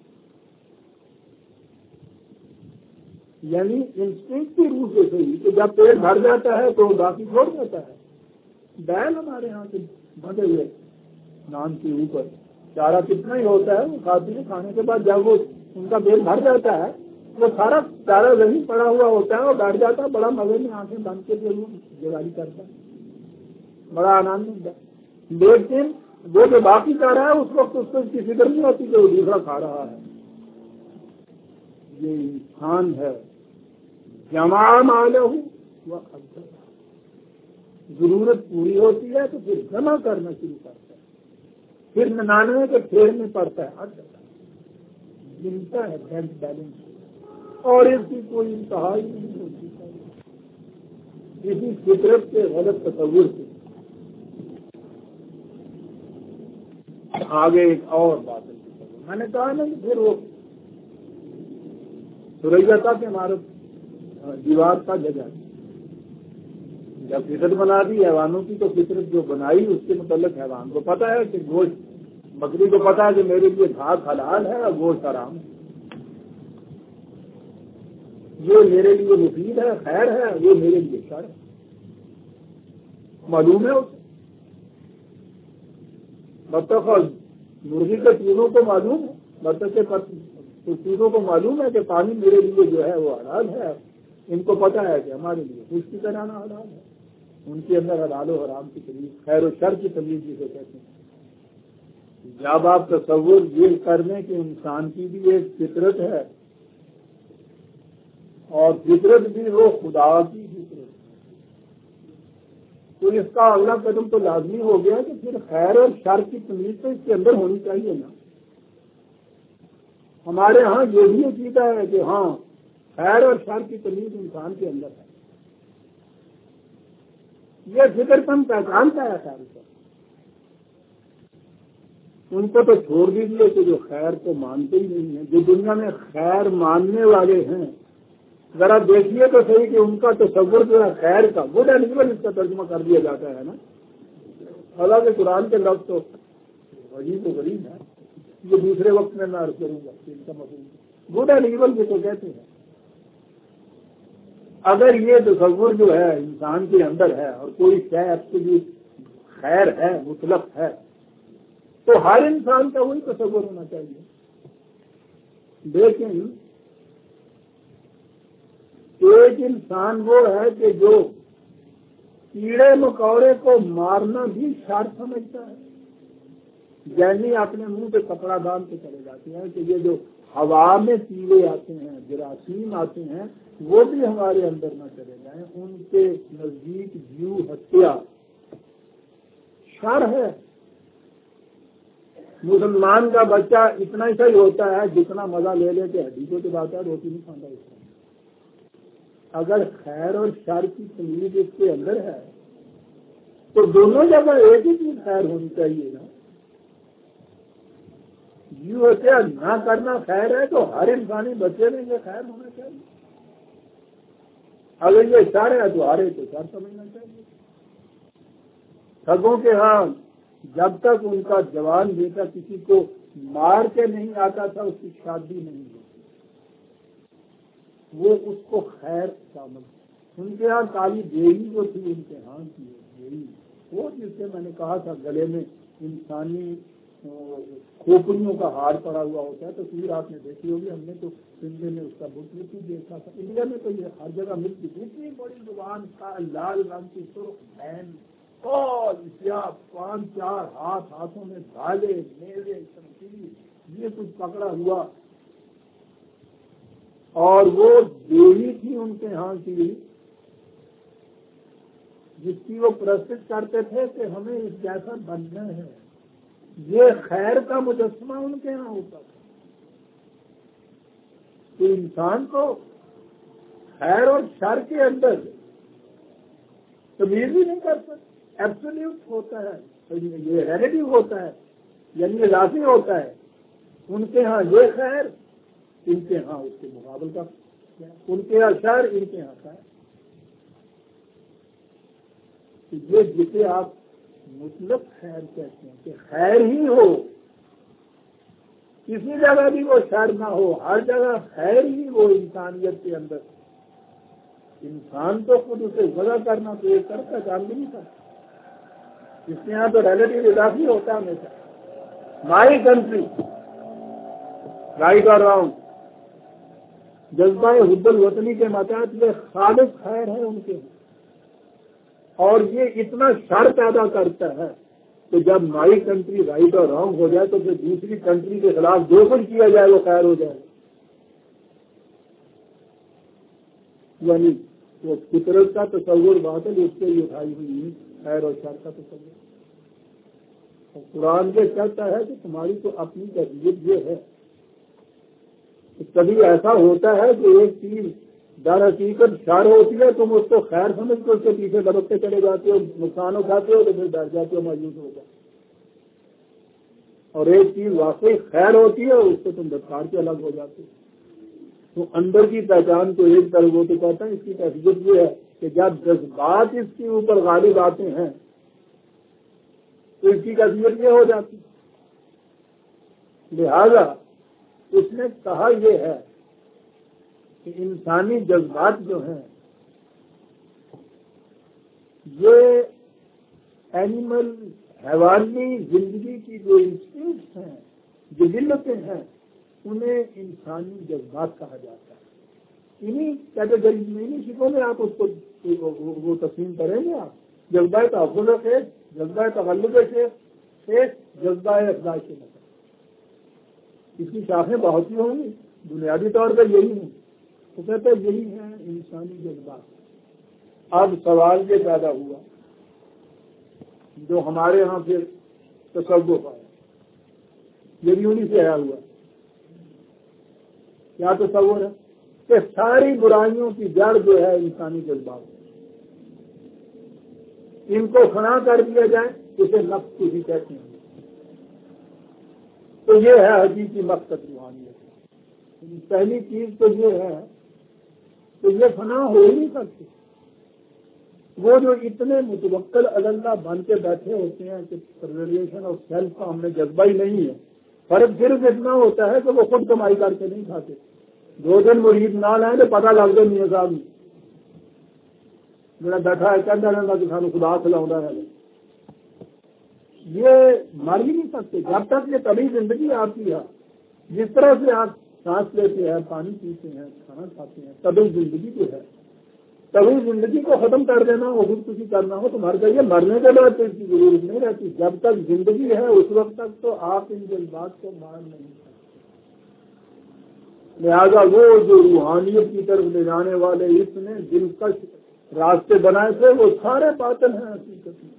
یعنی انسٹنکٹ کی روح سے صحیح کہ جب پیٹ بھر جاتا ہے تو باقی چھوڑ دیتا ہے۔ بیل ہمارے یہاں سے بندے ہوئے نان کے اوپر چارہ کتنا ہی ہوتا ہے، وہ کھاتی ہے، کھانے کے بعد جب وہ ان کا پیٹ بھر جاتا ہے وہ سارا چارہ زمین پڑا ہوا ہوتا ہے، وہ بیٹھ جاتا ہے، بڑا مزے میں آنکھیں بند کے جگاری کرتا ہے، بڑا آنند ملتا ہے۔ لیکن وہ جو باقی چارہ ہے اس وقت اس کو اس کی فکر نہیں ہوتی کہ وہ دوسرا کھا رہا ہے۔ یہ انسان ہے جمع مالہ و قدر، ضرورت پوری ہوتی ہے تو پھر جمع کرنا شروع کرتا ہے، پھر 99 کے پھیر میں پڑتا ہے، گنتا ہے بینک بیلنس، اور اس کی کوئی انتہا ہی نہیں ہوتی، کسی فطرت کے غلط تصور سے۔ آگے ایک اور بات ہے، میں نے کہا نا کہ پھر وہ سریا تھا کہ عمارت دیوار کا جگہ جب فطرت بنا دی حیوانوں کی، تو فطرت جو بنائی اس کے متعلق حیوان کو پتا ہے کہ گوشت، بکری کو پتا ہے کہ میرے لیے گھاس حلال ہے اور گوشت حرام ہے، یہ میرے لیے مفید ہے، خیر ہے، وہ میرے لیے شر ہے، معلوم ہے اسے۔ بطخ اور مرغی کے چونوں کو معلوم ہے، بطخ کے تو چیزوں کو معلوم ہے کہ پانی میرے لیے جو ہے وہ حلال ہے، ان کو پتا ہے کہ ہمارے لیے خشکی کرانا حلال ہے. ان کے اندر حلال و حرام کی تمیز، خیر و شر کی تمیز جسے کہتے ہیں. جب آپ تصور یہ کر لیں کہ انسان کی بھی ایک فطرت ہے اور فطرت بھی وہ خدا کی فطرت ہے، تو اس کا اگلا قدم تو لازمی ہو گیا کہ پھر خیر اور شر کی تمیز تو اس کے اندر ہونی چاہیے نا. ہمارے ہاں یہ بھی عقیدہ ہے کہ ہاں خیر اور شر کی تمیز انسان کے اندر ہے، یہ فطرتاً پہچانتا ہے خیر کو. ان کو تو چھوڑ دیجیے کہ جو خیر کو مانتے ہی نہیں ہیں. جو دنیا میں خیر ماننے والے ہیں ذرا دیکھیے تو صحیح کہ ان کا تصور جو ہے خیر کا، گڈ اینڈ ایول اس کا ترجمہ کر دیا جاتا ہے نا. حالانکہ قرآن کے لفظ تو عجیب و غریب ہے، یہ دوسرے وقت میں عرض کروں گا ان کا مطلب گڈ اینڈ ایول بھی تو کہتے ہیں. اگر یہ تصور جو ہے انسان کے اندر ہے اور کوئی شے ایبسولوٹ خیر ہے، مطلق ہے، تو ہر انسان کا وہی تصور ہونا چاہیے. لیکن ایک انسان وہ ہے کہ جو کیڑے مکوڑے کو مارنا بھی شر سمجھتا ہے، یعنی اپنے منہ پہ کپڑا باندھ کے چلے جاتے ہیں کہ یہ جو ہوا میں کیڑے آتے ہیں، جراثیم آتے ہیں، وہ بھی ہمارے اندر نہ چلے جائیں. ان کے نزدیک جیو ہتیا شر ہے. مسلمان کا بچہ اتنا ہی ہوتا ہے جتنا مزہ لے لے کے ہڈی کو چباتا ہے، روٹی نہیں کھاتا. اس کا اگر خیر اور شر کی تمیز اس کے اندر ہے تو دونوں جگہ ایک ہی چیز خیر ہونی چاہیے نا. یوں ہتیا نہ کرنا خیر ہے تو ہر انسانی بچے میں یہ خیر ہونا چاہیے. اگر یہ شر ہے تو ہر ایک کو شر سمجھنا چاہیے. ٹھگوں کے ہاں جب تک ان کا جوان بیٹا کسی کو مار کے نہیں آتا تھا اس کی شادی نہیں ہوتی، وہ اس کو خیر شامل. ان کے ہاں کالی بیڑی جو تھی ان کے ہاں کی بیڑی، وہ جس سے میں نے کہا تھا گلے میں انسانی کھوپڑیوں کا ہار پڑا ہوا ہوتا ہے، تصویر آپ نے دیکھی ہوگی. ہم نے تو انڈیا میں اس کا بت بھی دیکھا تھا. انڈیا میں تو یہ ہر جگہ ملتی تھی. اتنی بڑی زبان کا لال رنگ کی سرخ بہن اور 5-4 ہاتھوں میں دھاگے میوے شمشیر یہ کچھ پکڑا ہوا، اور وہ دیوی تھی ان کے ہاں کی جس کی وہ پرستش کرتے تھے کہ ہمیں اس جیسا بننا ہے. یہ خیر کا مجسمہ ان کے ہاں ہوتا تھا. تو انسان کو خیر اور شر کے اندر تمیز بھی نہیں کر سکتا. ایبسولوٹ ہوتا ہے، یہ ریلیٹیو ہوتا ہے، یعنی اضافی ہوتا ہے. ان کے ہاں یہ خیر، ان کے ہاں اس کے مقابل کا، ان کے ہاں شر، ان کے ہاں خیر. یہ جسے آپ مطلق خیر کہتے ہیں کہ خیر ہی ہو، کسی جگہ بھی وہ شر نہ ہو، ہر جگہ خیر ہی ہو انسانیت کے اندر. انسان تو خود اسے وضع کرنا تو ایک طرف کا کام بھی نہیں کرتا. اس کے یہاں تو ریلیٹیو اضافی ہوتا ہے ہمیشہ. مائی کنٹری رائٹ اور رانگ، جذبہ حب الوطنی کے ماتحت یہ خالص خیر ہے ان کے، اور یہ اتنا شر پیدا کرتا ہے کہ جب مائی کنٹری رائٹ اور رانگ ہو جائے تو پھر دوسری کنٹری کے خلاف جو کچھ کیا جائے وہ خیر ہو جائے. یعنی وہ فطرت کا تصور باطل اس سے اٹھائی ہوئی خیر اور شر کا تصور. قرآن یہ کہتا ہے کہ تمہاری تو اپنی تربیت یہ ہے کہ کبھی ایسا ہوتا ہے کہ ایک چیز در حقیقت شر ہوتی ہے، تم اس کو خیر سمجھ کے اس کے پیچھے لپکتے چلے جاتے ہو، نقصان اٹھاتے ہو تو پھر ڈر جاتے ہو، مایوس ہو جاتے. اور ایک چیز واقعی خیر ہوتی ہے اس کو تم دستار کے الگ ہو جاتے ہو. تو اندر کی پہچان تو ایک طرح وہ تو کہتا ہے اس کی کیفیت یہ ہے کہ جب جذبات اس کے اوپر غالب آتے ہیں تو اس کی کیفیت یہ ہو جاتی. لہذا اس نے کہا یہ ہے کہ انسانی جذبات جو ہیں یہ اینیمل حیوانی زندگی کی جو انسٹنکٹس ہیں، جو جبلتیں ہیں، انہیں انسانی جذبات کہا جاتا ہے۔ انہی کیٹیگریز میں، انہی شکلوں میں آپ اس کو وہ تقسیم کریں گے آپ، جذبہ تحفظ خیز، جذبہ تغلب خیز، جذبہ افزائش نسل۔ اس کی شاخیں بہت سی ہوں گی، بنیادی طور پر یہی ہیں، وہ کہتے ہیں یہی ہیں انسانی جذبات۔ اب سوال یہ پیدا ہوا جو ہمارے ہاں پھر تصوف آیا، یہ بھی انہی سے آیا ہوا۔ کیا تصور ہے کہ ساری برائیوں کی جڑ جو ہے انسانی جذبات، ان کو فنا کر دیا جائے، اسے نفس کو ہی کہتے ہیں۔ تو یہ ہے حقیقی مقصد روحانیت۔ پہلی چیز تو یہ ہے کہ یہ فنا ہو ہی نہیں سکتی۔ وہ جو اتنے متوکل علی اللہ بن کے بیٹھے ہوتے ہیں کہ پرزرویشن آف سیلف کا ہم نے جذبہ ہی نہیں ہے، فرق صرف اتنا ہوتا ہے کہ وہ خود کمائی کر کے نہیں کھاتے۔ 2 دن مرید نہ لائیں تو پتہ لگ جائے میاں صاحب میرا بیٹھا ہے کہنا رہتا کہ سانو خدا کھلاؤں ہے، یہ مر ہی نہیں سکتے جب تک یہ طبی زندگی آپ کی ہے۔ جس طرح سے آپ سانس لیتے ہیں، پانی پیتے ہیں، کھانا کھاتے ہیں، طبی زندگی جو ہے، طبی زندگی کو ختم کر دینا ہو، خود کچھ کرنا ہو تو مر جائیے، مرنے کے بعد تو اس کی ضرورت نہیں رہتی۔ جب تک زندگی ہے اس وقت تک تو آپ ان جذبات کو مار نہیں سکتے۔ لہذا وہ جو روحانیت کی طرف لے جانے والے اتنے دلکش راستے بنائے تھے وہ سارے باطل ہیں حقیقت میں۔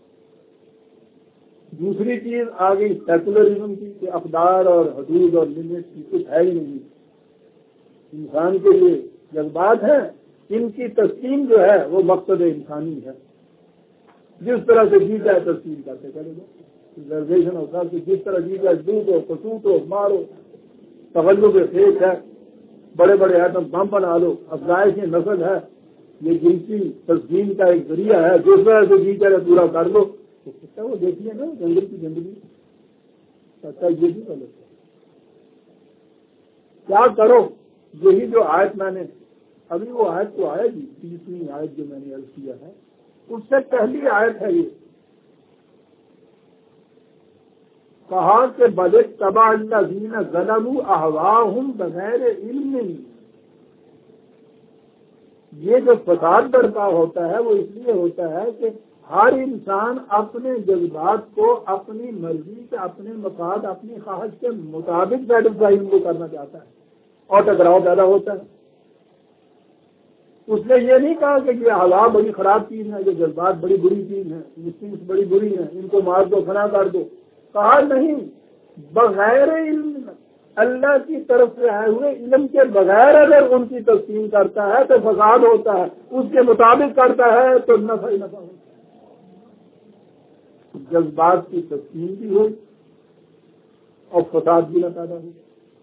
دوسری چیز آ گئی سیکولرزم کی کہ اقدار اور حدود اور لمٹ کی کچھ ہے ہی نہیں، انسان کے لیے جذبات ہیں، ان کی تسکین جو ہے وہ مقصد انسانی ہے۔ جس طرح سے جی جائے تسکین کرتے چلے گا، ریزرویشن ہوتا ہے کہ جس طرح جی جائے ڈوبو کسوٹو مارو، تغلب خیز ہے، بڑے بڑے ایٹم بم بنا لو، افزائش نسل ہے، یہ جنسی تسکین کا ایک ذریعہ ہے، جس طرح سے جی چاہے پورا کر لو۔ وہ دیکھیے نا جنگل کی زندگی، یہ بھی غلط ہے۔ کیا کرو، یہی جو آیت میں نے ابھی وہ آیت تو آئے گی 30ویں آیت جو میں نے عرض کیا ہے، اس سے پہلی آیت ہے یہ کہا کہ بل اتبع الذین ظلموا اہواءہم بغیر علم۔ یہ جو فساد برپا ہوتا ہے وہ اس لیے ہوتا ہے کہ ہر انسان اپنے جذبات کو اپنی مرضی سے، اپنے مفاد، اپنی خواہش کے مطابق سیٹسفائی کو کرنا چاہتا ہے اور ٹکراؤ پیدا ہوتا ہے۔ اس نے یہ نہیں کہا کہ یہ ہوا بڑی خراب چیز ہے، یہ جذبات بڑی بری چیز ہیں، انسٹنکٹس بڑی بری ہیں، ان کو مار دو، فنا کر دو۔ کہا نہیں، بغیر علم، اللہ کی طرف سے آئے ہوئے علم کے بغیر اگر ان کی تقسیم کرتا ہے تو فساد ہوتا ہے، اس کے مطابق کرتا ہے تو نفع ہی نفع ہوتا ہے۔ جذبات کی تقسیم بھی ہوئی اور فساد بھی نہ پیدا ہو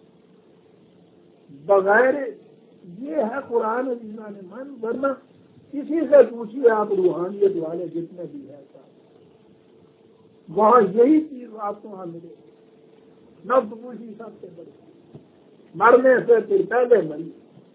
بغیر، یہ ہے قرآن عزیزان من۔ ورنہ کسی سے پوچھیے آپ روحانیت والے جتنے بھی ہیں وہاں یہی چیز آپ کو وہاں ملے، نفس پوچھی سب سے بڑی، مرنے سے پھر پہلے مری،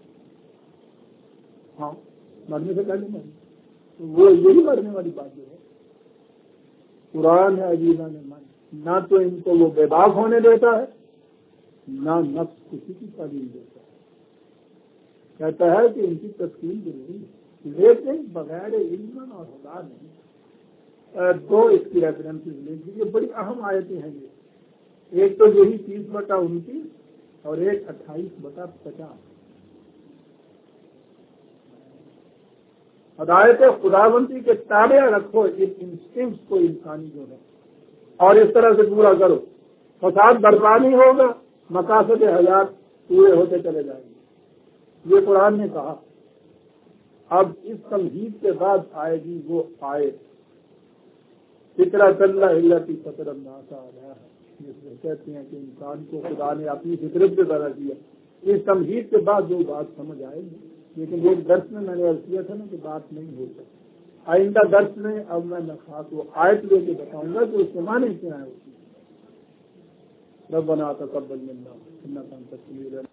ہاں مرنے سے پہلے مری، وہ یہی مرنے والی بات جو ہے قرآن ہے عزیزان من۔ نہ تو ان کو وہ بے باک ہونے دیتا ہے، نہ نفس کسی کی تعلیم دیتا ہے، کہتا ہے کہ ان کی تسکین ضروری ہے لیکن بغیر علم اور خدا نہیں۔ 2 اس کی ریفرنسز لے لیجیے، بڑی اہم آیتیں ہیں یہ، ایک تو یہی 30/29 اور ایک 28/50۔ ہدایت خداوندی کے تابع رکھو اس انسٹنکٹس کو انسانی جو ہے، اور اس طرح سے پورا کرو، فساد برپا نہیں ہوگا، مقاصد حیات پورے ہوتے چلے جائیں گے۔ یہ قرآن نے کہا۔ اب اس تمہید کے بعد آئے گی وہ آیت فطرت اللہ التی فطر الناس علیہا، جس میں کہتے ہیں کہ انسان کو خدا نے اپنی فطرت سے پیدا کیا۔ اس تمہید کے بعد جو بات سمجھ آئے گی، لیکن ایک درس میں نے عرض کیا تھا نا کہ بات نہیں ہو سکتی۔ آئندہ درس میں اب میں خاص وہ آیت لے کے بتاؤں گا کہ اس کے معنی کیا ہے۔ ربنا تقبل منا انک انت السمیع العلیم۔